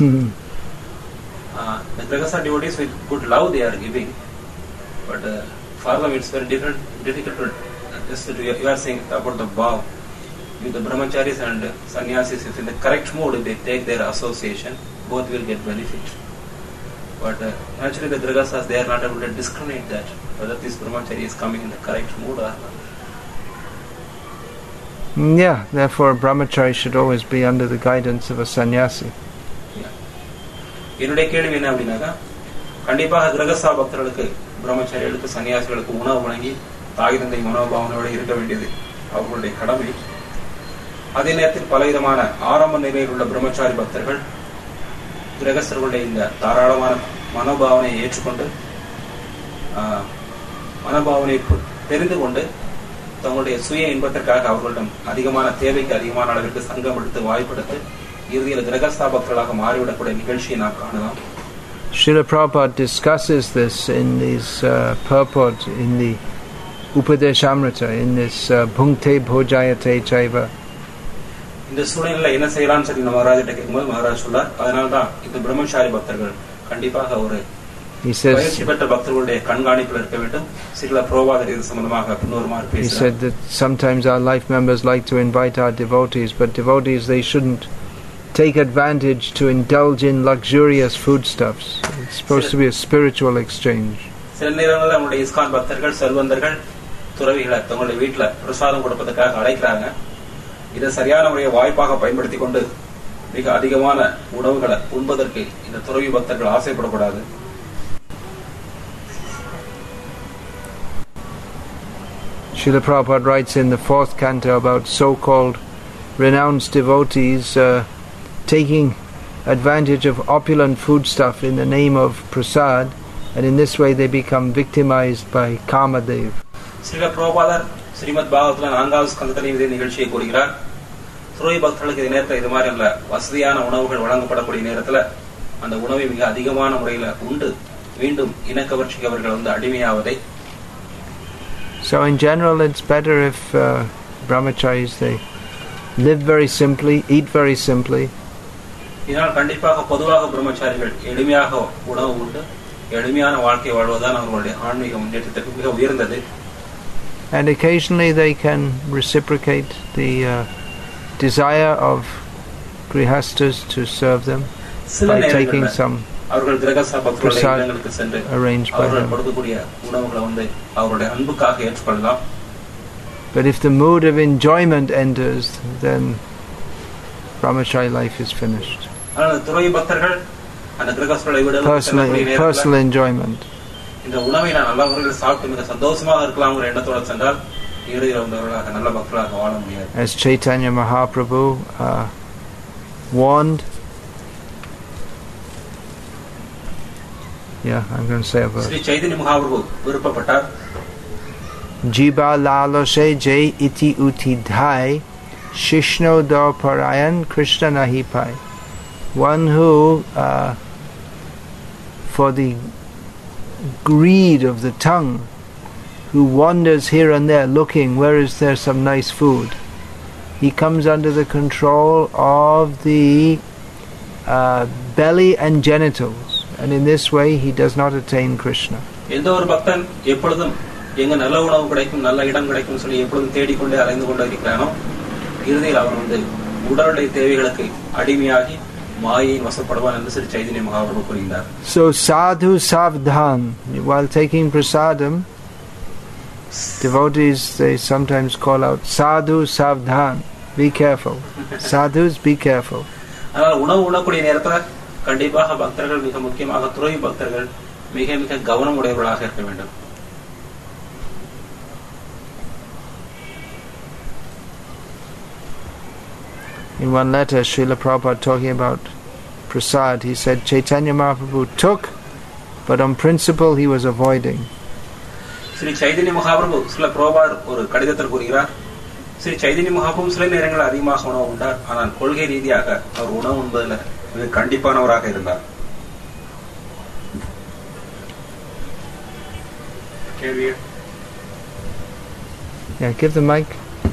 The Grihastha devotees with good love they are giving, but for them it's very difficult to just you are saying about the bhav with the brahmacharis and sannyasis. If in the correct mood they take their association, both will get benefit. But naturally the Grihasthas they are not able to discriminate that whether this brahmachari is coming in the correct mood or not. Therefore a brahmachari should always be under the guidance of a sannyasi. என்னுடைய கேள்வி என்ன அப்படின்னாக்கா, கண்டிப்பாக கிரகஸ்தா பக்தர்களுக்கு பிரம்மச்சாரிகளுக்கு சன்னியாசிகளுக்கு உணவு வழங்கி தாய் தந்தை மனோபாவனோடு இருக்க வேண்டியது அவர்களுடைய கடமை. அதே நேரத்தில் பலவிதமான ஆரம்ப நிலையில் உள்ள பிரம்மச்சாரி பக்தர்கள் கிரகஸ்தர்களுடைய இந்த தாராளமான மனோபாவனையை ஏற்றுக்கொண்டு மனோபாவனை தெரிந்து கொண்டு தங்களுடைய சுய இன்பத்திற்காக அவர்களிடம் அதிகமான தேவைக்கு அதிகமான அளவிற்கு சங்கம் எடுத்து வாய்ப்பெடுத்து இறுதியில் கிரகஸ்தா பக்தர்களாக மாறிவிடக்கூடிய நிகழ்ச்சியை நாம் காணலாம். Srila Prabhupada discusses this in his purport in the Upadeshamrita, in this Bhunkte Bhojayate Chaiva. இந்த சூழ்நிலையில என்ன செய்யலாம்னு சொல்லி மகாராஜிட்ட கேட்கும்போது மகாராஜ் சொல்லார், அதனால்தான் இந்த பிரம்மச்சாரி பக்தர்கள் கண்டிப்பாக ஒரு பயிற்சி பெற்ற பக்தர்களுடைய கண்காணிப்பில் இருக்க வேண்டும். சில புரோபாதர் இது சம்பந்தமாக பின்னொருமாறு பேசுகிறார். He said that sometimes our life members like to invite our devotees, but devotees, they shouldn't take advantage to indulge in luxurious foodstuffs. It's supposed to be a spiritual exchange. சில நேரங்களில் நம்முடைய இஸ்கான் பக்தர்கள் செல்வந்தர்கள் துறவிகளை தங்களுடைய வீட்டுல பிரசாதம் கொடுப்பதற்காக அழைக்கிறாங்க. இதை சரியான முறையை வாய்ப்பாக பயன்படுத்தி கொண்டு மிக அதிகமான உணவுகளை உண்பதற்கு இந்த துறவி பக்தர்கள் ஆசைப்படக்கூடாது. Srila Prabhupada writes in the 4th canto about so-called renounced devotees taking advantage of opulent foodstuff in the name of prasad, and in this way they become victimized by Kamadev. Srila Prabhupada Srimad பாகவத்ல 4வது ஸ்கந்தத்திலே இதே நிகழ்ச்சியை கூறுகிறார். துறவி பக்தர்களுக்கு இந்த நேரத்தில் இது மாதிரி நல்ல வசதியான உணவுகள் வழங்கப்படக்கூடிய நேரத்தில் அந்த உணவை மிக அதிகமான முறையில் உண்டு மீண்டும் இனக்கவர்ச்சிக்கு அவர்கள் அடிமையாவதை. So in general it's better if brahmacharis they live very simply, eat very simply. இதனால் கண்டிப்பாக பொதுவாக பிரம்மச்சாரிகள் எளிமையாக உணவு உண்டு எளிமையான வாழ்க்கை வாழ்வதுதான் அவர்களுடைய ஆன்மீக முன்னேற்றத்திற்கு மிக உயர்ந்தது. And occasionally they can reciprocate the desire of grihastas to serve them by taking some prasad arranged by them. But if the mood of enjoyment enters, then brahmachari life is finished. Personal enjoyment. As Chaitanya Mahaprabhu warned, I'm going to say a verse. Jiba laloshe jay iti utidhai shishno do parayan Krishna nahi pai. One who for the greed of the tongue, who wanders here and there looking where is there some nice food, he comes under the control of the belly and genitals, and in this way he does not attain Krishna. எங்க நல்ல உணவு கிடைக்கும் நல்ல இடம் கிடைக்கும் சொல்லி எப்பொழுதும் தேடிக்கொண்டே அலைந்து கொண்டே இருக்கிறானோ இறுதியில் அவன் உடலுடைய தேவைகளுக்கு அடிமையாகி மாயையின் வசப்படுவான் என்று ஸ்ரீ சைதன்ய மகாபிரபு கூறுகிறார். So sadhu savdhan, while taking prasadam, devotees they sometimes call out sadhu savdhan, be careful. Sadhus, be careful. ஆனால் உணவு உண்ணக்கூடிய நேரத்தில் கண்டிப்பாக பக்தர்கள் மிக முக்கியமாக துறவி பக்தர்கள் மிக மிக கவனம் உடையவர்களாக இருக்க வேண்டும். In one letter, Srila Prabhupada talking about prasad, he said Chaitanya Mahaprabhu took, but on principle he was avoiding. Sri Chaitanya Mahaprabhu, Srila Prabhupada ஒரு கடிதத்தில் கூறுகிறார், ஸ்ரீ சைதன்ய மகாபிரபு சில நேரங்களில் அதிகமாக உணவு உண்டார், ஆனால் கொள்கை ரீதியாக அவர் உணவு உண்பதில் மிக கண்டிப்பானவராக இருந்தார். Give the mic.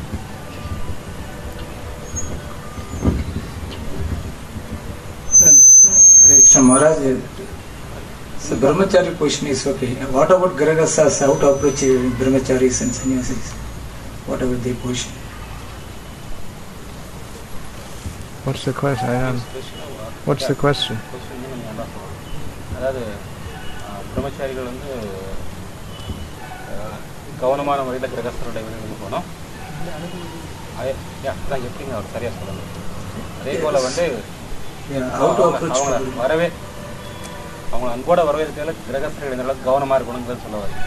Maharaj, so brahmachari position is okay. What about grahasthas? How to approach brahmacharis and sannyasis? What about their position? What's the question? What's the question? அதாவது பிரம்மச்சாரிகள் கவனமான முறையில் கிரகஸ்தருடைய வீடுகளுக்கு போனோம். அதான் எப்படிங்க அவர் சரியா சொல்லணும். அதே போல வரவே அவங்க அன்போட வரவேற்கிறதுல கிரகஸ்தர்கள் கவனமா இருக்கணுங்கிறது சொல்ல வர.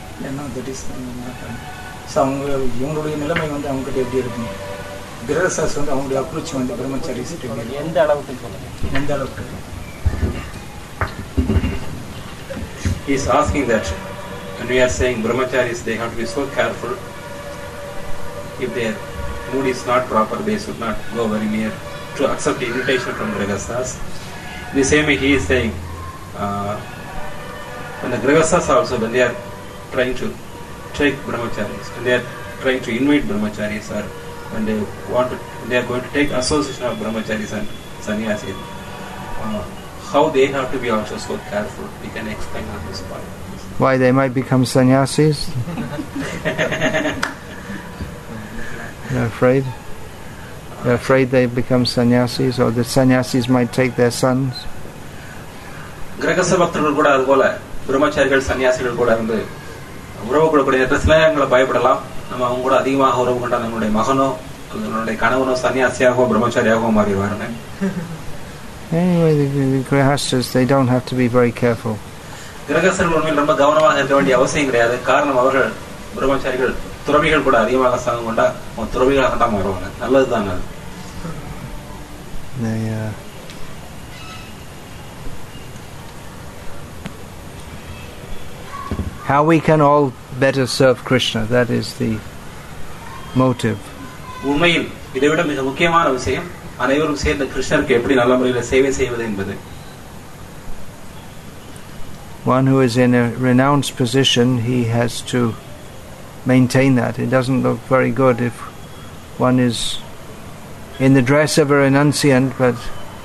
இவங்களுடைய நிலைமை அவங்ககிட்ட எப்படி இருக்குங்க? கிரகஸ்தாஸ் அவங்களுடைய அப்ரோச் பிரம்மச்சாரி எந்த அளவுக்கு சொல்லுங்க? எந்த அளவுக்கு he is asking that when we are saying brahmacharis, they have to be so careful. If their mood is not proper, they should not go very near to accept the invitation from Grihasthas. The same way he is saying, when the Grihasthas also, when they are trying to take brahmacharis, when they are trying to invite brahmacharis, or when they are going to take association of brahmacharis and sannyasis, how they have to be also so careful. We can explain on this point. Why they might become sannyasis? They're afraid? They're afraid they become sannyasis, or the sannyasis might take their sons? Grihastha bhaktargal kuda adupole brahmacharigal sannyaசிகள் கூட வந்து உறவு கொள்ளக்கூடிய சிலங்களை பயப்படலாம். நம்ம அவங்க கூட அதிகமாக உறவு கொண்டா நம்மளுடைய மகனோ நம்மளுடைய கணவனோ சன்னியாசியாகவோ பிரம்மச்சாரியாகவோ மாறிடுவாருன்னு. Anyway, the Grihasthas, they don't have to be very careful. கிரகஸ்தர்கள் உண்மையில் ரொம்ப கவனமாக இருக்க வேண்டிய அவசியம் கிடையாது. காரணம் அவர்கள் பிரம்மச்சாரிகள் துறவிகள் கூட அதிகமாக சங்கம் கொண்டா துறவிகளாக தான் மாறுவாங்க. நல்லதுதான் அது. How we can all better serve Krishna, that is the motive. உண்மையில் இதைவிட மிக முக்கியமான விஷயம் அனைவரும் சேர்ந்த கிருஷ்ணருக்கு எப்படி நல்ல முறையில் சேவை செய்வது என்பது. One who is in a renounced position, he has to maintain that. It doesn't look very good if one is in the dress of a renunciant but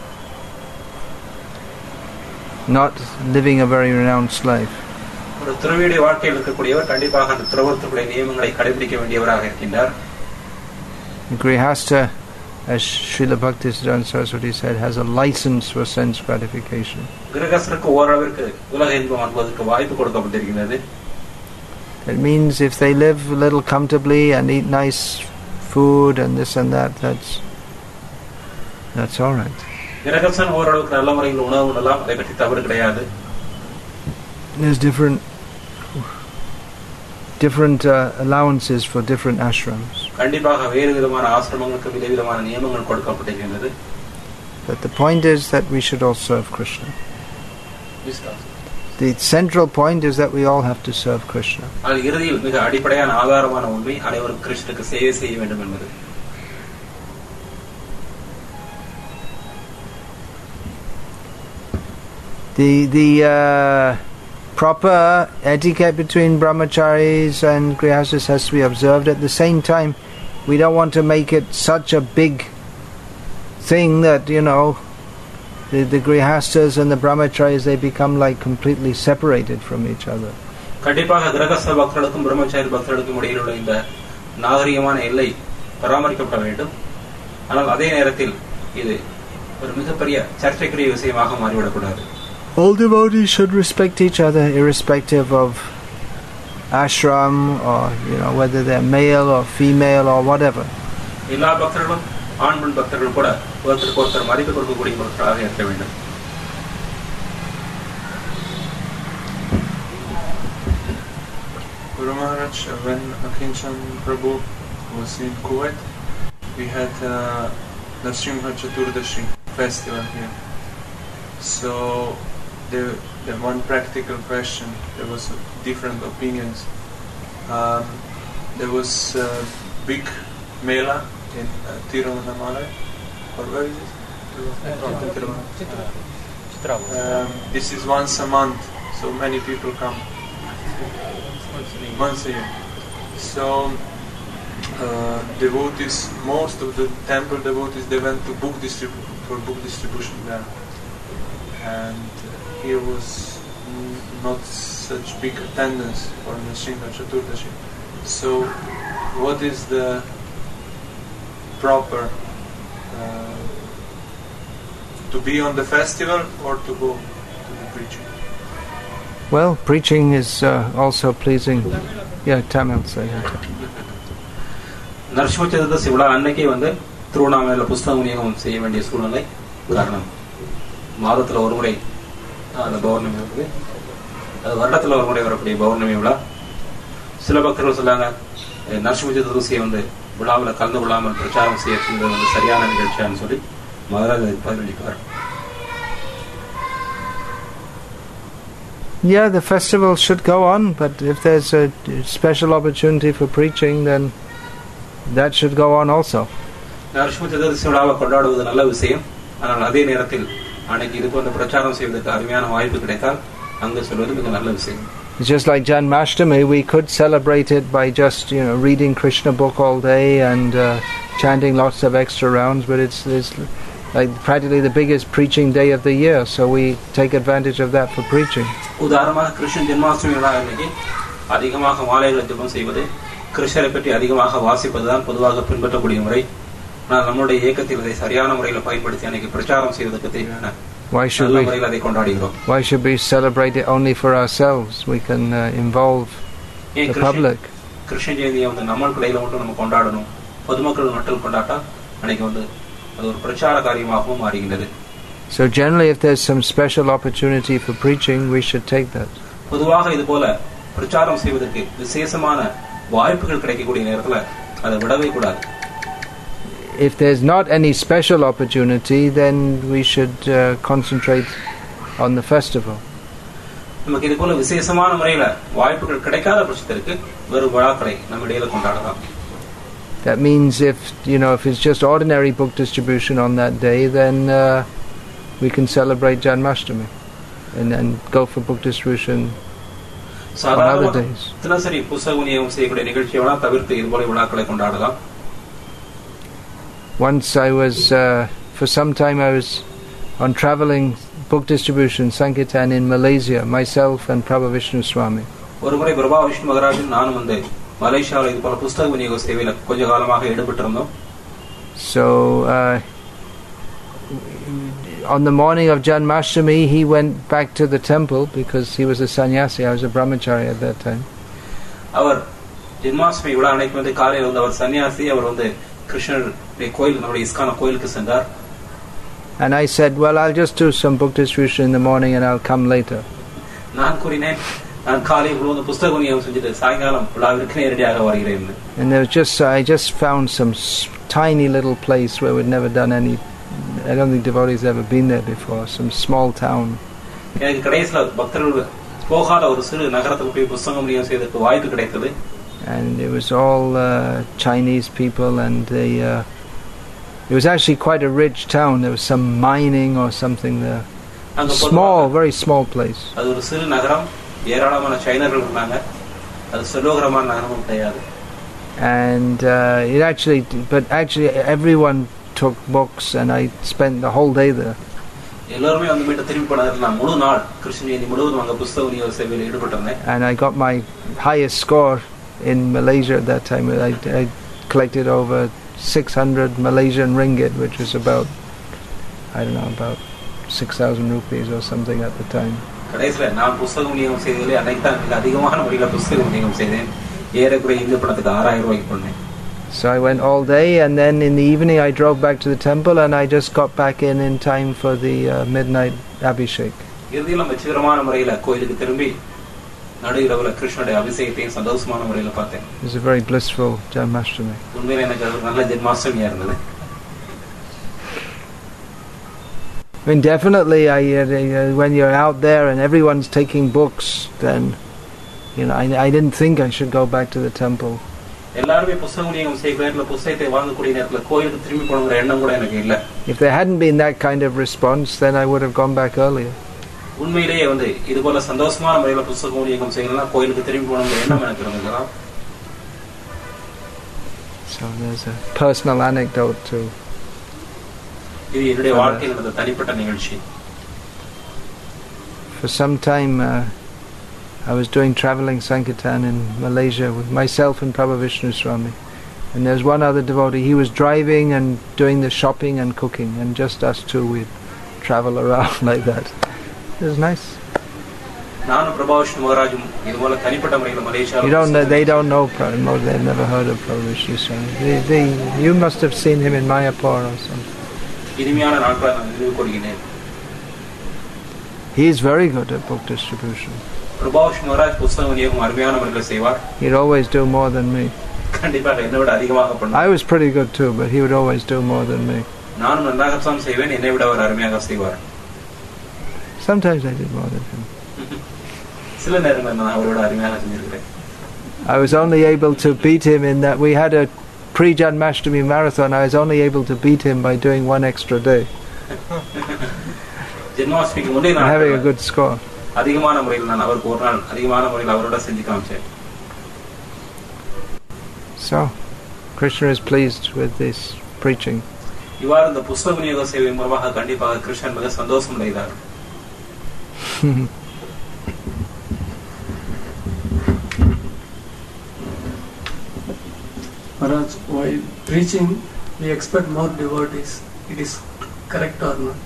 not living a very renounced life. ஒரு துறவியுடைய வாழ்க்கையில் இருக்கக்கூடியவர் கண்டிப்பாக அந்த துறவரத்துக்குரிய நியமங்களை கடைபிடிக்க வேண்டியவராக இருக்கின்றார். Grihastha, as Srila Bhaktisiddhanta Saraswati said, has a license for sense gratification. கிரகஸ்தருக்கு ஓரளவிற்கு உலக இன்பம் அனுபவத்துக்கு வாய்ப்பு கொடுக்கப்பட்டிருக்கிறது. It means if they live a little comfortably and eat nice food and this and that, that's all right. கிரகஸ்தன் ஓரளவுக்கு நல்ல முறையில் உணவு உண்ணலாம், அதை பற்றி தவறு கிடையாது. There's different allowances for different ashrams. கண்டிப்பாக வேறு விதமான ஆசிரமங்களுக்கு விதவிதமான நியமங்கள் கொடுக்கப்பட்டிருக்கிறது. But the point is that we should all serve Krishna. The central point is that we all have to serve Krishna. அது இறுதியில் மிக அடிப்படையான ஆதாரமான உண்மை அனைவரும் கிருஷ்ணருக்கு சேவை செய்ய வேண்டும் என்பது. The proper etiquette between brahmacharis and grihasthas has to be observed. At the same time, we don't want to make it such a big thing that, the grihasthas and the brahmacharis, they become like completely separated from each other. கண்டிப்பாக கிரகஸ்த பக்தர்களுக்கும் பிரம்மச்சாரி பக்தர்களுக்கும் இடையில் உள்ள இந்த நாகரிகமான எல்லை பராமரிக்கப்பட வேண்டும். ஆனால் அதே நேரத்தில் இது ஒரு மிகப்பெரிய சர்ச்சைக்குரிய விஷயமாக மாறிவிடக்கூடாது. All devotees should respect each other, irrespective of ashram or whether they're male or female or whatever. எல்லா பக்தர்களும் ஆண் பெண் பக்தர்கள் கூட ஒருத்தருக்கு ஒருத்தர் மதிப்பு கொடுக்கக்கூடிய பக்தராக இருக்க வேண்டும். Guru Maharaj, when Akinchan Prabhu was in Kuwait, we had Narsimha Chaturdashi festival here. So the one practical question, there was different opinions. There was a big mela in Tiruvannamalai, or where is it? This is once a month, so many people come. Once a year. So devotees, most of the temple devotees, they went to book distribution there, and here was not such big attendance for Narsimha Chaturdashi. So what is the proper to be on the festival or to go to the preaching? Well, preaching is also pleasing. Yeah, Tamil say that. Narasimha சதுர்தசி விழா அன்னைக்கு வந்து திருவண்ணாமலையில புஸ்தக விநியோகம் செய்ய வேண்டிய சூழ்நிலை. காரணம் மாதத்துல ஒரு முறை அந்த பௌர்ணமி வருது, அது வருடத்துல ஒரு முறை வரக்கூடிய பௌர்ணமி விழா. சில பக்தர்கள் சொல்லாங்க நரசிம்ம சதுர்தசியை வந்து விழாவில் கலந்து கொள்ளாமல் பிரச்சாரம் செய்யறது வந்து சரியான நிகழ்ச்சியான்னு சொல்லி Maharaj பதிலளிப்பார். Yeah, the festival should go on, but if there's a special opportunity for preaching, then that should go on also. Narasimha சதுர்தசி விழாவை கொண்டாடுவது நல்ல விஷயம். ஆனால் அதே நேரத்தில் அன்னைக்கு இது போன்ற பிரச்சாரம் செய்வதற்கு அருமையான வாய்ப்பு கிடைத்தால் அங்கு சொல்வது மிக நல்ல விஷயம். It's just like Janmashtami, we could celebrate it by just, reading Krishna book all day and chanting lots of extra rounds, but it's like practically the biggest preaching day of the year, so we take advantage of that for preaching. உதாரணமாக கிருஷ்ண ஜென்மாஷ்டமி விழா அன்னைக்கு அதிகமாக மாலைகளை ஜெபம் செய்வது, கிருஷ்ணரை பற்றி அதிகமாக வாசிப்பதுதான் பொதுவாக பின்பற்றக்கூடிய முறை. ஆனால் நம்முடைய இயக்கத்தில் இதை சரியான முறையில் பயன்படுத்தி அன்னைக்கு பிரச்சாரம் செய்வதற்கு தேவையான Why should we celebrate it only for ourselves? We can involve the public. Krishna ஜெயந்தியை வந்து நம்மளுக்குள்ள மட்டும் நம்ம கொண்டாடணும், பொதுமக்கள் மட்டும் கொண்டாட்டா அன்னைக்கு வந்து அது ஒரு பிரச்சார காரியமாகவும் மாறுகிறது. So generally, if there's some special opportunity for preaching, we should take that. பொதுவாக இது போல பிரச்சாரம் செய்வதற்கு விசேஷமான வாய்ப்புகள் கிடைக்கக்கூடிய நேரத்துல அதை விடவே கூடாது. If there's not any special opportunity, then we should concentrate on the festival. நமக்கு இது போல விசேஷமான முறையில வாய்ப்புகள் கிடைக்காத பட்சத்திற்கு வெறும் விழாக்களை நம்ம இடையில கொண்டாடலாம். That means if it's just ordinary book distribution on that day, then we can celebrate Janmashtami and go for book distribution on other days. தினசரி புத்தக விநியோகம் செய்யக்கூடிய நிகழ்ச்சியை தவிர்த்து இது போல விழாக்களை கொண்டாடலாம். Once for some time I was on travelling book distribution Sankirtan in Malaysia, myself and Prabhu Vishnu Swami. ஒருமுறை பிரபா விஷ்ணு மகராஜும் நானும் வந்து மலேசியாவில் இது போல புத்தக விநியோக சேவையில் கொஞ்ச காலமாக ஈடுபட்டிருந்தோம். So on the morning of Janmashtami, he went back to the temple because he was a sannyasi. I was a brahmachari at that time. அவர் ஜென்மாஷ்டமி விழா அன்னைக்கு வந்து காலையில் வந்து அவர் சன்னியாசி, அவர் வந்து கிருஷ்ணருடைய கோயில் நம்முடைய இஸ்கான கோயிலுக்கு சென்றார். And I said, well, I'll just do some book distribution in the morning and I'll come later. நான் கூறினேன், நான் காலை முழுவதும் புத்தக விநியோகம் செஞ்சுட்டு சாயங்காலம் விழாவிற்கு நேரடியாக வருகிறேன். And there was I just found some tiny little place where we'd never done any. I don't think devotees ever been there before. Some small town. எனக்கு கடைசில பக்தர்கள் போகாத ஒரு சிறு நகரத்துக்கு போய் புத்தக விநியோகம் செய்வதற்கு வாய்ப்பு கிடைத்தது. And it was all Chinese people, and it was actually quite a rich town. There was some mining or something there. Small, very small place. அது ஒரு சிறு நகரம், ஏராளமான சைனர்கள் இருந்தாங்க. அது செல்வகரமான நகரம் கிடையாது. And but actually everyone took books, and I spent the whole day there. எல்லாரும் வந்து மீட்ட திரும்பி போனாங்க. நான் முழு நாள் கிருஷ்ணகிரி முழுவதும் அங்க புத்தக விநியோக சேவையில் ஈடுபட்டிருந்தேன். And I got my highest score in Malaysia at that time. I collected over 600 Malaysian ringgit, which was about 6,000 rupees or something at the time. கடைசில நான் புத்தக விநியோகம் செய்ததிலே அன்னைக்கு தான் அதிகமான முறையில் புத்தக விநியோகம் செய்தேன். ஏறக்குறைய இந்த பணத்துக்கு 6,000 ரூபாய்க்கு பண்ணேன். So I went all day, and then in the evening I drove back to the temple, and I just got back in time for the midnight Abhishek. இறுதியில் வெற்றிகரமான முறையில் கோயிலுக்கு திரும்பி நடுஇரவுல கிருஷ்ணனுடைய அபிஷேகத்தையும் சந்தோஷமான முறையில் பார்த்தேன். It was a very blissful Janmashtami. உண்மையிலே எனக்கு அது நல்ல ஜென்மாஷ்டமியா இருந்தது. I mean, definitely, when you're out there and everyone's taking books, then I didn't think I should go back to the temple. எல்லாரும் புத்தக விநியோகம் செய்யற புத்தகத்தை வாங்கக்கூடிய நேரத்துல கோயிலுக்கு திரும்பி போகணுங்கிற எண்ணம் கூட எனக்கு இல்ல. If there hadn't been that kind of response, then I would have gone back earlier. உண்மையிலேயே வந்து இது போல சந்தோஷமான முறையில் புத்தக விநியோகம் செய்யலாம், கோயிலுக்கு திரும்பி போகணுங்கிற எண்ணம் எனக்கு இருந்தது. So there's a personal anecdote too. இது என்னுடைய வாழ்க்கையில் நடந்த தனிப்பட்ட நிகழ்ச்சி. For some time I was doing travelling Sankirtan in Malaysia with myself and Prabhu Vishnu Swami, and there's one other devotee. He was driving and doing the shopping and cooking, and just us two we'd travel around like that. It was nice. நானும் பிரபா விஷ்ணு மகாராஜும் இது போல தனிப்பட்ட முறையில் Malaysia. They don't know Prabhu. They've never heard of Prabhu Vishnu Swami. You must have seen him in Mayapur or something. இனிமையான நாட்களை நான் நினைவு கொள்கிறேன். He is very good at book distribution. Prabha Vishnu Maharaj புத்தக விநியோகம் அருமையான முறையில் செய்வார். He'd always do more than me. கண்டிப்பாக என்னை விட அதிகமாக பண்ணுவார். I was pretty good too, but he would always do more than me. நானும் நன்றாக தான் செய்வேன், என்னை விட அவர் அருமையாக செய்வார். Sometimes I did more than him. சில நேரங்களில் நான் அவரோட அருமையாக செஞ்சிருக்கிறேன். I was only able to beat him in that we had a pre-Janmashtami marathon. I was only able to beat him by doing one extra day. ஜென்மாஷ்டமிக்கு முன்னே and having a good score. அதிகமான முறையில் நான் அவருக்கு ஒரு நாள் அதிகமான முறையில் அவரோட செஞ்சு காமிச்சேன். So, Krishna is pleased with this preaching. இவ்வாறு இந்த புஸ்தக விநியோக சேவை மூலமாக கண்டிப்பாக கிருஷ்ணன் மிக சந்தோஷம் அடைந்தார். Maharaj, while preaching, we expect more devotees. It is correct or not?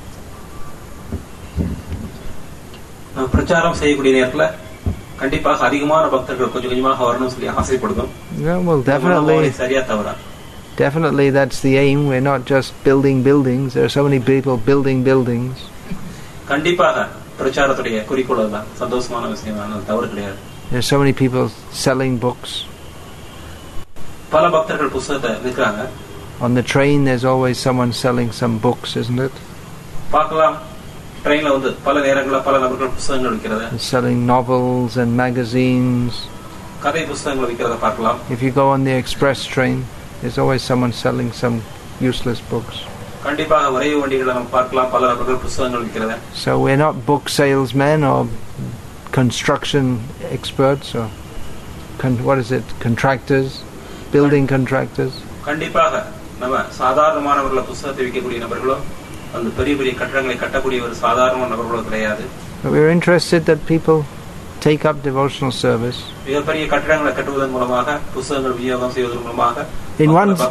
நான் பிரச்சாரம் செய்யக்கூடிய நேரத்தில் கண்டிப்பாக அதிகமான பக்தர்கள் கொஞ்சம் கொஞ்சமாக வரணும் சொல்லி ஆசைப்படுவோம். Yeah, well, சரியா தவறா? Definitely that's the aim. We're not just building buildings. There are so many people building buildings. கண்டிப்பாக பிரச்சாரத்துடைய குறிக்கோள் தான் சந்தோஷமான விஷயம், ஆனால் தவறு கிடையாது. There are so many people selling books. பல பக்தர்கள் புத்தகத்தை விற்கிறாங்க. On the train there's always someone selling some books, isn't it? பார்க்கலாம் ட்ரெயின்ல வந்து பல நேரங்களில் பல நபர்கள் புத்தகங்கள் விற்கிறத. Selling novels and magazines. கதை புத்தகங்கள் விற்கிறத பார்க்கலாம். If you go on the express train, there's always someone selling some useless books. கண்டிப்பாக விரைவு வண்டிகளை நம்ம பார்க்கலாம் பல நபர்கள் புத்தகங்கள் விற்கிறத. So we're not book salesmen or construction experts or what is it, contractors, building contractors. கண்டிப்பாக நம்ம சாதாரணமானவர்கள புத்தகத்தை விற்கக்கூடிய நபர்களோ அந்த பெரிய பெரிய கட்டடங்களை கட்டக்கூடிய ஒரு சாதாரண நபர்களோ கிடையாது. We're interested that people take up devotional service. மிகப்பெரிய கட்டடங்களை கட்டுவதன் மூலமாக புத்தகங்கள் விநியோகம் செய்வதன் மூலமாக In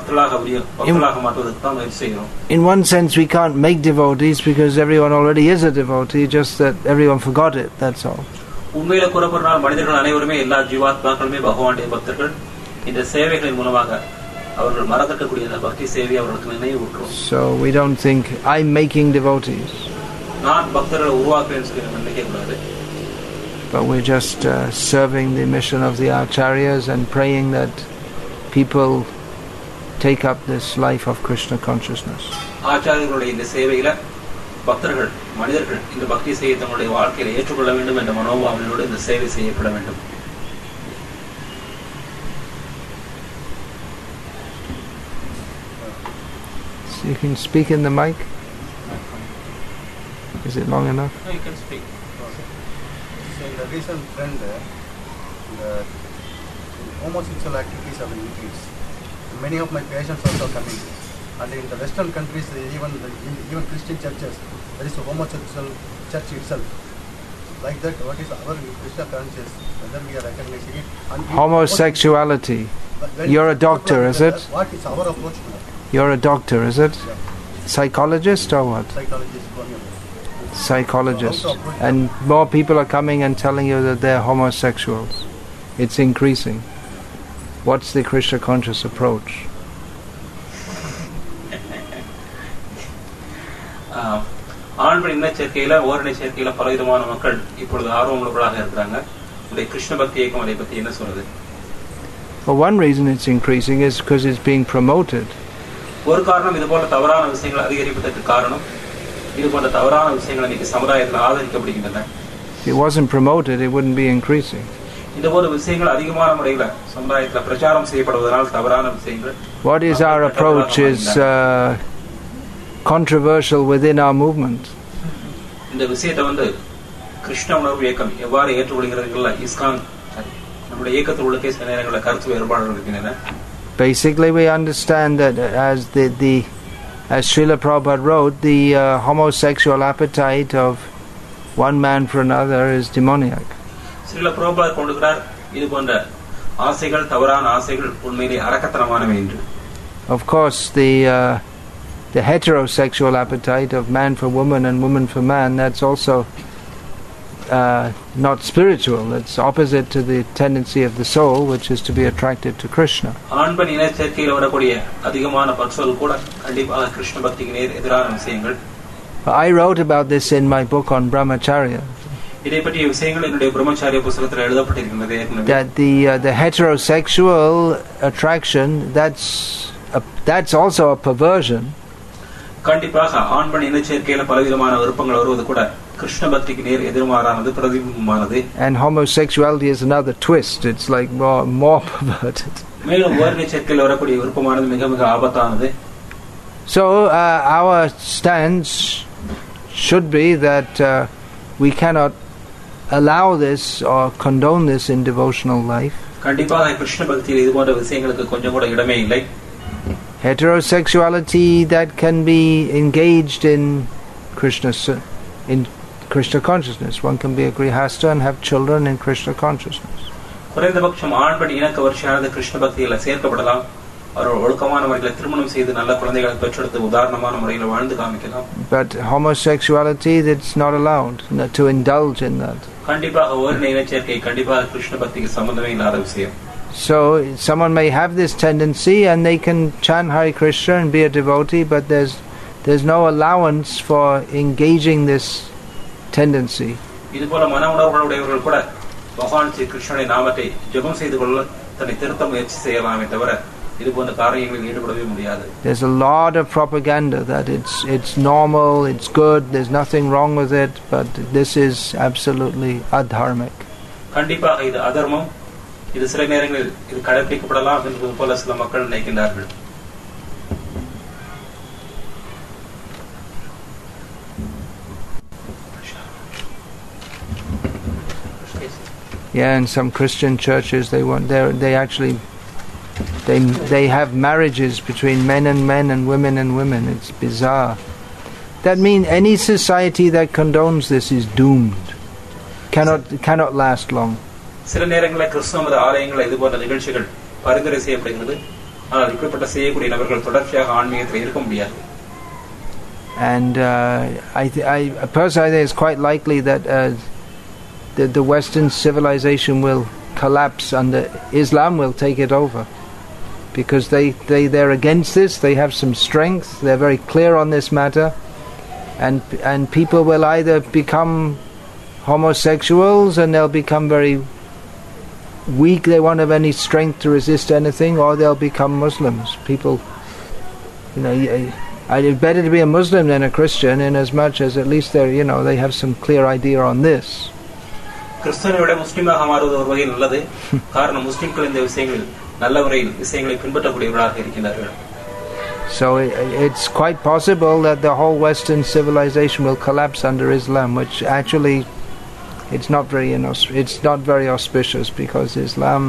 one sense we can't make devotees because everyone already is a devotee, just that everyone forgot it, that's all. உண்மையில கூறப்போனால் மனிதர்கள் அனைவருமே எல்லா ஜீவாத்மாக்களுமே பகவானுடைய பக்தர்கள். இந்த சேவைகளின் மூலமாக அவர்கள் மறக்கக்கூடிய அந்த பக்தி சேவை அவர்களுக்கு நினைவூட்டுறோம். So we don't think I'm making devotees. நான் பக்தர்களை உருவாக்குறேன்னு சொல்லி நம்ம நினைக்க கூடாது. But we're just serving the mission of the acharyas and praying that people take up this life of Krishna consciousness. ஆச்சாரியர்களுடைய இந்த சேவையில பக்தர்கள் மனிதர்கள் இந்த பக்தி சேவையை தங்களுடைய வாழ்க்கையில ஏற்றுக்கொள்ள வேண்டும் என்ற மனோபாவனையோடு இந்த சேவை செய்யப்பட வேண்டும். So you can speak in the mic. Is it long enough? No, you can speak. So in the recent trend, the homosexual activities have been increased. Many of my patients also coming, and in the Western countries, even Christian churches, there is a homosexual church itself. Like that, what is our Krishna conscious? Whether we are recognizing it? And homosexuality. You're a doctor, is it? What is our approach to that? You're a doctor, is it? Yeah. Psychologist or what? Psychologist. Psychologist. And more people are coming and telling you that they're homosexuals. It's increasing. What's the Krishna conscious approach? ஆண்கள் இன சேர்க்கையில ஓரணை சேர்க்கையில பலவிதமான மக்கள் இப்பொழுது ஆர்வமுள்ளவர்களாக இருக்கிறாங்க. இந்த கிருஷ்ண பக்தி இயக்கம் அதை பத்தி என்ன சொல்றது? Well, one reason it's increasing is because it's being promoted. ஒரு காரணம் இது போல தவறான விஷயங்கள் அதிகரிப்பதற்கு காரணம் இது போன்ற தவறான விஷயங்கள் இன்னைக்கு சமுதாயத்தில் ஆதரிக்கப்படுகின்றன. If it wasn't promoted, it wouldn't be increasing. இந்த ஒரு விஷயங்கள் அதிகமான முறையில் சமுதாயத்தில் பிரச்சாரம் செய்யப்படுவதனால் தவறான விஷயங்கள். What is our approach is controversial within our movement. இந்த விஷயத்தை வந்து கிருஷ்ண உணர்வு இயக்கம் எவ்வாறு ஏற்றுக்கொள்கிறதுல இஸ்கான் நம்முடைய இயக்கத்தில் உள்ள சில நேரங்களில் கருத்து வேறுபாடுகள் இருக்கின்றன. Basically, we understand that as Srila Prabhupada wrote, the homosexual appetite of one man for another is demoniac. Srila Prabhupada கொண்டுகிறார் இது போன்ற ஆசைகள் தவறான ஆசைகள் உண்மையிலே அரக்கத்தனமானவை என்று. Of course, the heterosexual appetite of man for woman and woman for man, that's also not spiritual. It's opposite to the tendency of the soul, which is to be attracted to Krishna. ஆண் பெண் இன சேர்க்கையில் வரக்கூடிய அதிகமான பற்றுதல் கூட கண்டிப்பாக கிருஷ்ண பக்திக்கு நேர் எதிரான விஷயங்கள். I wrote about this in my book on brahmacharya. இதை பற்றிய விஷயங்கள் என்னுடைய பிரம்மச்சாரிய புத்தகத்தில் எழுதப்பட்டிருக்கிறது. That the heterosexual attraction, that's also a perversion. கண்டிப்பாக ஆண் பெண் இன சேர்க்கையில பலவிதமான விருப்பங்கள் வருவது கூட கிருஷ்ண பக்திக்கு நேர் எதிர்மாறானது, பிரதிபிம்பமானது. And homosexuality is another twist. It's like more perverted. மேலும் ஓரின சேர்க்கையில் வரக்கூடிய விருப்பமானது மிக மிக ஆபத்தானது. So our stance should be that we cannot allow this or condone this in devotional life. கண்டிப்பாக கிருஷ்ண பக்தியில் இது போன்ற விஷயங்களுக்கு கொஞ்சம் கூட இடமே இல்லை. Heterosexuality that can be engaged in Krishna consciousness. One can be a grihasta and have children in Krishna consciousness. குறைந்தபட்சம் ஆண் பெண் இணக்க வரிசையானது கிருஷ்ண பக்தியில சேர்க்கப்படலாம். அவர் ஒழுக்கமான முறையில் திருமணம் செய்து நல்ல குழந்தைகளை பெற்றெடுத்து உதாரணமான முறையில் வாழ்ந்து காமிக்கலாம். But homosexuality, that's not allowed to indulge in that. கண்டிப்பாக ஓரின இனச்சேர்க்கை கண்டிப்பாக கிருஷ்ண பக்திக்கு சம்பந்தமே இல்லாத விஷயம். So someone may have this tendency and they can chant Hare Krishna and be a devotee, but there's no allowance for engaging this tendency. இதுபோல மன உணர்வுகளுடையவர்கள் கூட பகவான் ஸ்ரீ கிருஷ்ணனுடைய நாமத்தை ஜெபம் செய்து கொள்ள தன்னை திருத்த முயற்சி செய்யலாமே தவிர இது போன்ற காரியங்களில் ஈடுபடவே முடியாது. There's a lot of propaganda that it's normal, it's good, there's nothing wrong with it, but this is absolutely adharmic. கண்டிப்பாக இது அதர்மம். இது சில நேரங்களில் இது கடைபிடிக்கப்படலாம் என்பது போல சில மக்கள் நினைக்கின்றார்கள். Yeah, in some Christian churches they actually have marriages between men and women. It's bizarre. That means any society that condones this is doomed. Cannot last long. சில நேரங்களில் கிறிஸ்தவ மத ஆலயங்களில் இது போன்ற நிகழ்ச்சிகள் பரிந்துரை செய்யப்படுகிறது. ஆனால் இப்படிப்பட்ட செய்யக்கூடிய நபர்கள் தொடர்ச்சியாக ஆன்மீகத்தில் இருக்க முடியாது. And I personally think it's quite likely that the Western civilization will collapse under Islam will take it over, because they're against this. They have some strength. They're very clear on this matter, and people will either become homosexuals and they'll become very weak. They won't have any strength to resist anything, or they'll become Muslims. People, it's better to be a Muslim than a Christian, in as much as at least they have some clear idea on this. கிறிஸ்தவனை விட முஸ்லிமாக மாறுவது ஒரு வகையில் நல்லது. காரணம் முஸ்லிம்கள் இந்த விஷயங்களில் நல்ல முறையில் விஷயங்களை பின்பற்றக்கூடியவர்களாக இருக்கிறார்கள். So it's quite possible that the whole Western civilization will collapse under Islam, which actually it's not very auspicious, because Islam,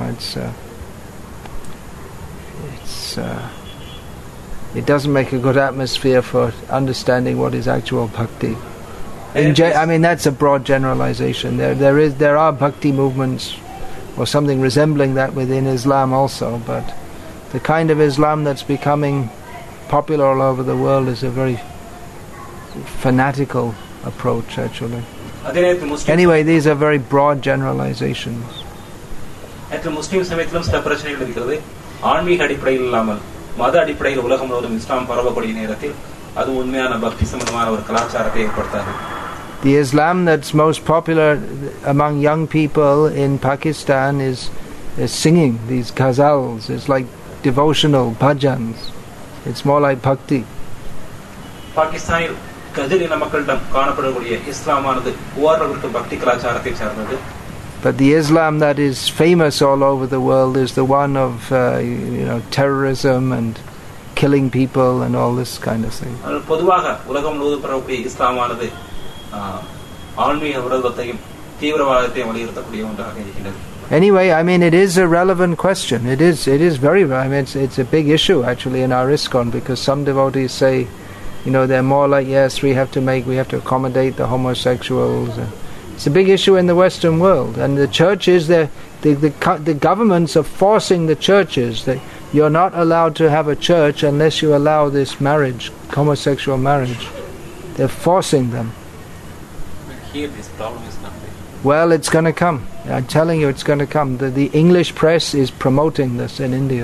it doesn't make a good atmosphere for understanding what is actual bhakti. That's a broad generalization. There are bhakti movements or something resembling that within Islam also, but the kind of Islam that's becoming popular all over the world is a very fanatical approach, actually. Anyway, these are very broad generalizations. முஸ்லிம் சமயத்திலும் சில பிரச்சனைகள் இருக்கிறது. ஆன்மீக அடிப்படையில் இல்லாமல் மத அடிப்படையில் உலகம் முழுவதும் இஸ்லாம் பரவக்கூடிய நேரத்தில் அது உண்மையான பக்தி சம்பந்தமான ஒரு கலாச்சாரத்தை ஏற்படுத்தாது. The Islam that's most popular among young people in Pakistan is singing these ghazals. It's like devotional bhajans. It's more like bhakti. பாகிஸ்தானில் கஜல் இன மக்களிடம் காணப்படக்கூடிய இஸ்லாமானது ஓரளவிற்கு பக்தி கலாச்சாரத்தை சார்ந்தது. But the Islam that is famous all over the world is the one of terrorism and killing people and all this kind of thing. பொதுவாக உலகம் முழுவதும் பரவக்கூடிய இஸ்லாமானது ஆன்மீக விரோதத்தையும் தீவிரவாதத்தையும் வலியுறுத்தக்கூடிய ஒன்றாக இருக்கிறது. Anyway, it is a relevant question. It is very. It's a big issue actually in our ISKCON, because some devotees say, they're more like, yes, we have to accommodate the homosexuals. It's a big issue in the Western world, and the churches, the governments are forcing the churches that you're not allowed to have a church unless you allow this marriage, homosexual marriage. They're forcing them. Here this problem is not there. Well, it's going to come. I'm telling you, it's going to come. The English press is promoting this in India.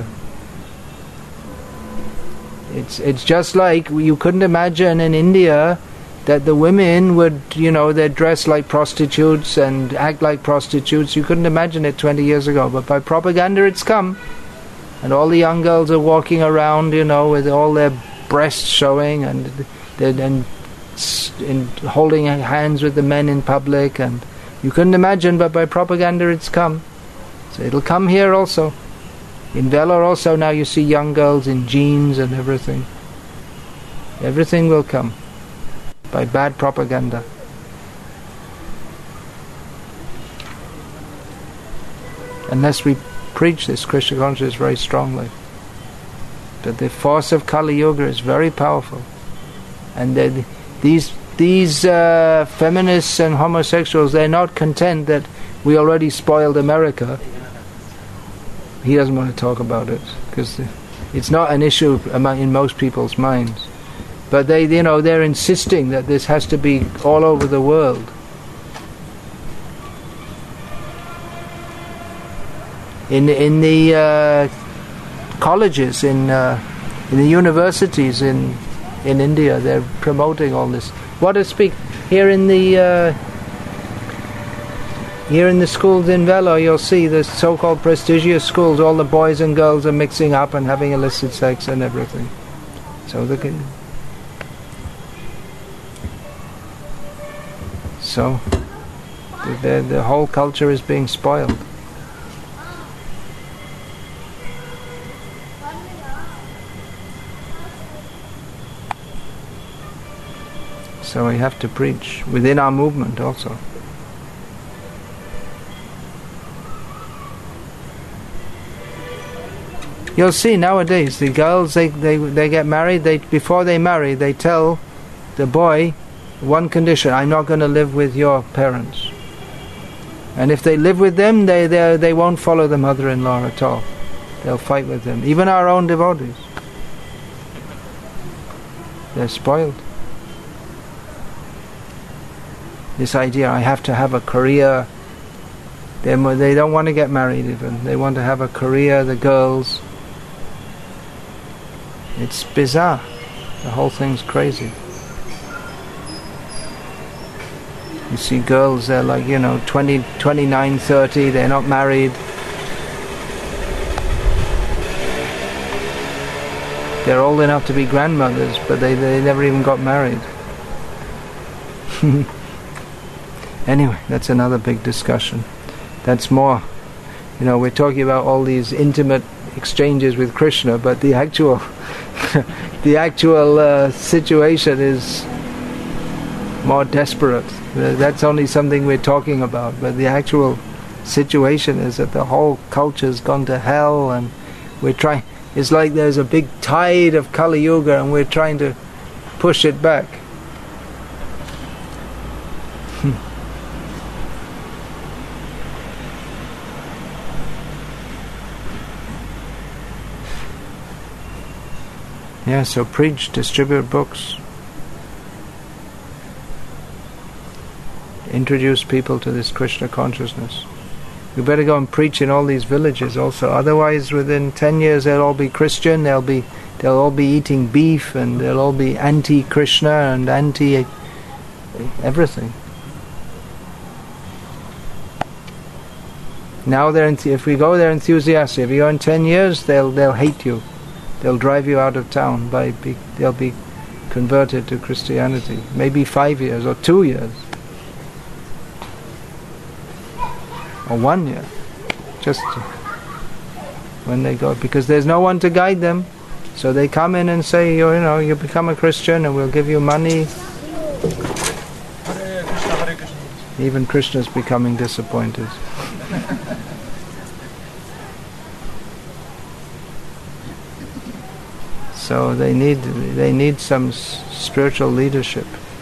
It's just like you couldn't imagine in India that the women would, they dress like prostitutes and act like prostitutes. You couldn't imagine it 20 years ago. But by propaganda it's come. And all the young girls are walking around, with all their breasts showing, and in holding hands with the men in public, and you couldn't imagine, but by propaganda it's come. So it'll come here also. In Vellore also now you see young girls in jeans and everything. Everything will come by bad propaganda. Unless we preach this Krishna consciousness very strongly. But the force of Kali Yuga is very powerful. And these feminists and homosexuals, they're not content that we already spoiled America. He doesn't want to talk about it because it's not an issue in most people's minds. But they're insisting that this has to be all over the world. In the colleges, in the universities in India, they're promoting all this. What to speak here in the schools in Vellore, you'll see the so-called prestigious schools. All the boys and girls are mixing up and having illicit sex and everything. So the whole culture is being spoiled. So we have to preach within our movement also. You'll see nowadays the girls they get married. Before they marry, they tell the boy one condition: I'm not going to live with your parents. And if they live with them, they won't follow the mother-in-law at all. They'll fight with them. Even our own devotees, they're spoiled. This idea, I have to have a career. They don't want to get married even. They want to have a career, the girls. It's bizarre. The whole thing's crazy. You see girls, they're like, 20, 29, 30, they're not married. They're old enough to be grandmothers, but they never even got married. Anyway, that's another big discussion. That's more, we're talking about all these intimate exchanges with Krishna, but the actual situation is more desperate. That's only something we're talking about, but the actual situation is that the whole culture's gone to hell, and we're trying. It's like there's a big tide of Kali Yuga, and we're trying to push it back. Yeah, so preach, distribute books, introduce people to this Krishna consciousness. We better go and preach in all these villages also. Otherwise, within 10 years, they'll all be Christian. They'll all be eating beef, and they'll all be anti-Krishna and anti-everything. Now if we go there enthusiastic, if you go in 10 years, they'll hate you. They'll drive you out of town. They'll be converted to Christianity. Maybe 5 years or 2 years. Or 1 year. Just when they go. Because there's no one to guide them. So they come in and say, you become a Christian and we'll give you money. Hare Krishna, Hare Krishna. Even Krishna's becoming disappointed. So they need some spiritual leadership,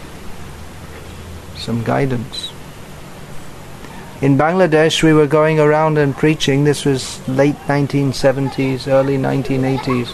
some guidance. In Bangladesh, we were going around and preaching. This was late 1970s, early 1980s.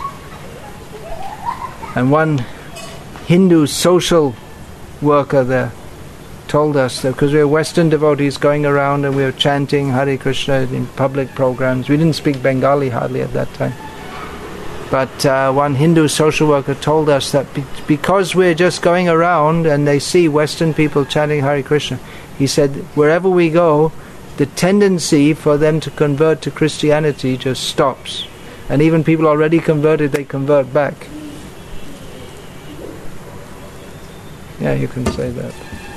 And one Hindu social worker there told us that because we were Western devotees going around and we were chanting Hare Krishna in public programs. We didn't speak Bengali hardly at that time. But one Hindu social worker told us that because we're just going around and they see Western people chanting Hare Krishna, he said, wherever we go, the tendency for them to convert to Christianity just stops. And even people already converted, they convert back. Yeah, you can say that.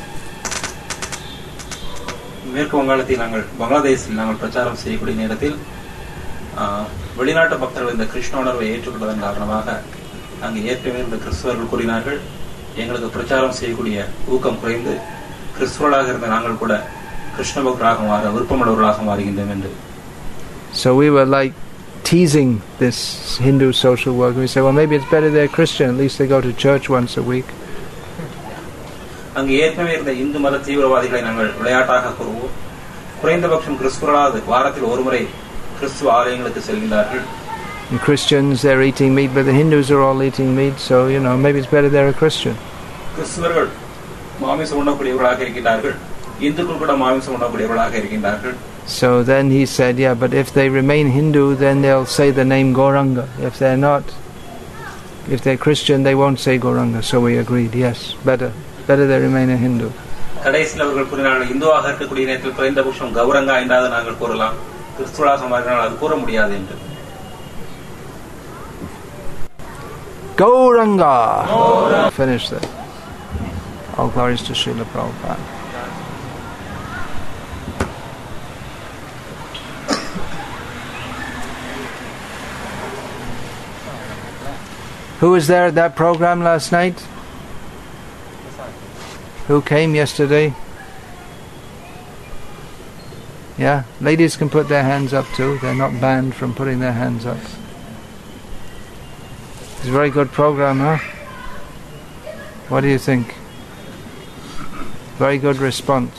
மேற்கு வங்காளத்தில் பங்களாதேஷில் நாங்கள் பிரச்சாரம் செய்யக்கூடிய நேரத்தில் வெளிநாட்டு பக்தர்கள் இந்த கிருஷ்ண உணர்வை ஏற்றுக்கொண்டதன் காரணமாக அங்கு ஏற்கனவே இருந்த கிறிஸ்தவர்கள் கூறினார்கள், எங்களுக்கு பிரச்சாரம் செய்யக்கூடிய ஊக்கம் குறைந்து கிறிஸ்தவர்களாக இருந்த நாங்கள் கூட கிருஷ்ண பக்தராக மாற விருப்பமுள்ளவர்களாக மாறுகின்றோம் என்று. So we were like teasing this Hindu social worker. We said, well, maybe it's better they're Christian, at least they go to church once a week. அங்கு ஏற்கனவே இருந்த இந்து மத தீவிரவாதிகளை நாங்கள் விளையாட்டாக கூறுவோம், குறைந்தபட்சம் கிறிஸ்துவராவது வாரத்தில் ஒருமுறை கிறிஸ்துவ ஆலயங்களுக்கு செல்கின்றார்கள். And Christians, they're eating meat, but the Hindus are all eating meat, so maybe it's better they're a Christian. கிறிஸ்துவர்கள் மாமிசம் உண்ணக்கூடியவர்களாக இருக்கின்றார்கள், இந்துக்கள் கூட மாமிசம் உண்ணக்கூடியவர்களாக இருக்கின்றார்கள். So then he said, yeah, but if they remain Hindu, then they'll say the name Gauranga. If they're Christian, they won't say Gauranga. So we agreed, yes, better they remain a Hindu. கடைசியில் அவர்கள் கூறினார்கள், இந்துவாக இருக்கக்கூடிய நேரத்தில் குறைந்தபட்சம் கௌரங்கா என்றாவது நாங்கள் கூறலாம், கிறிஸ்துவராக மாறினால் அது கூற முடியாது என்று. Gauranga! Finish that. All glories to Srila Prabhupada. Who was there at that program last night? Who came yesterday? Yeah, ladies can put their hands up too. They're not banned from putting their hands up. It's a very good program, huh? What do you think? Very good response.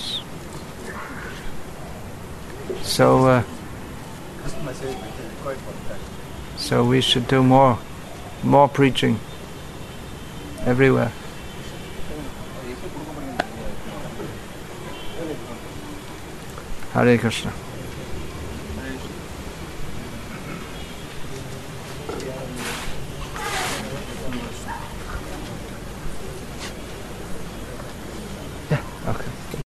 So we should do more preaching everywhere. Hare Krishna.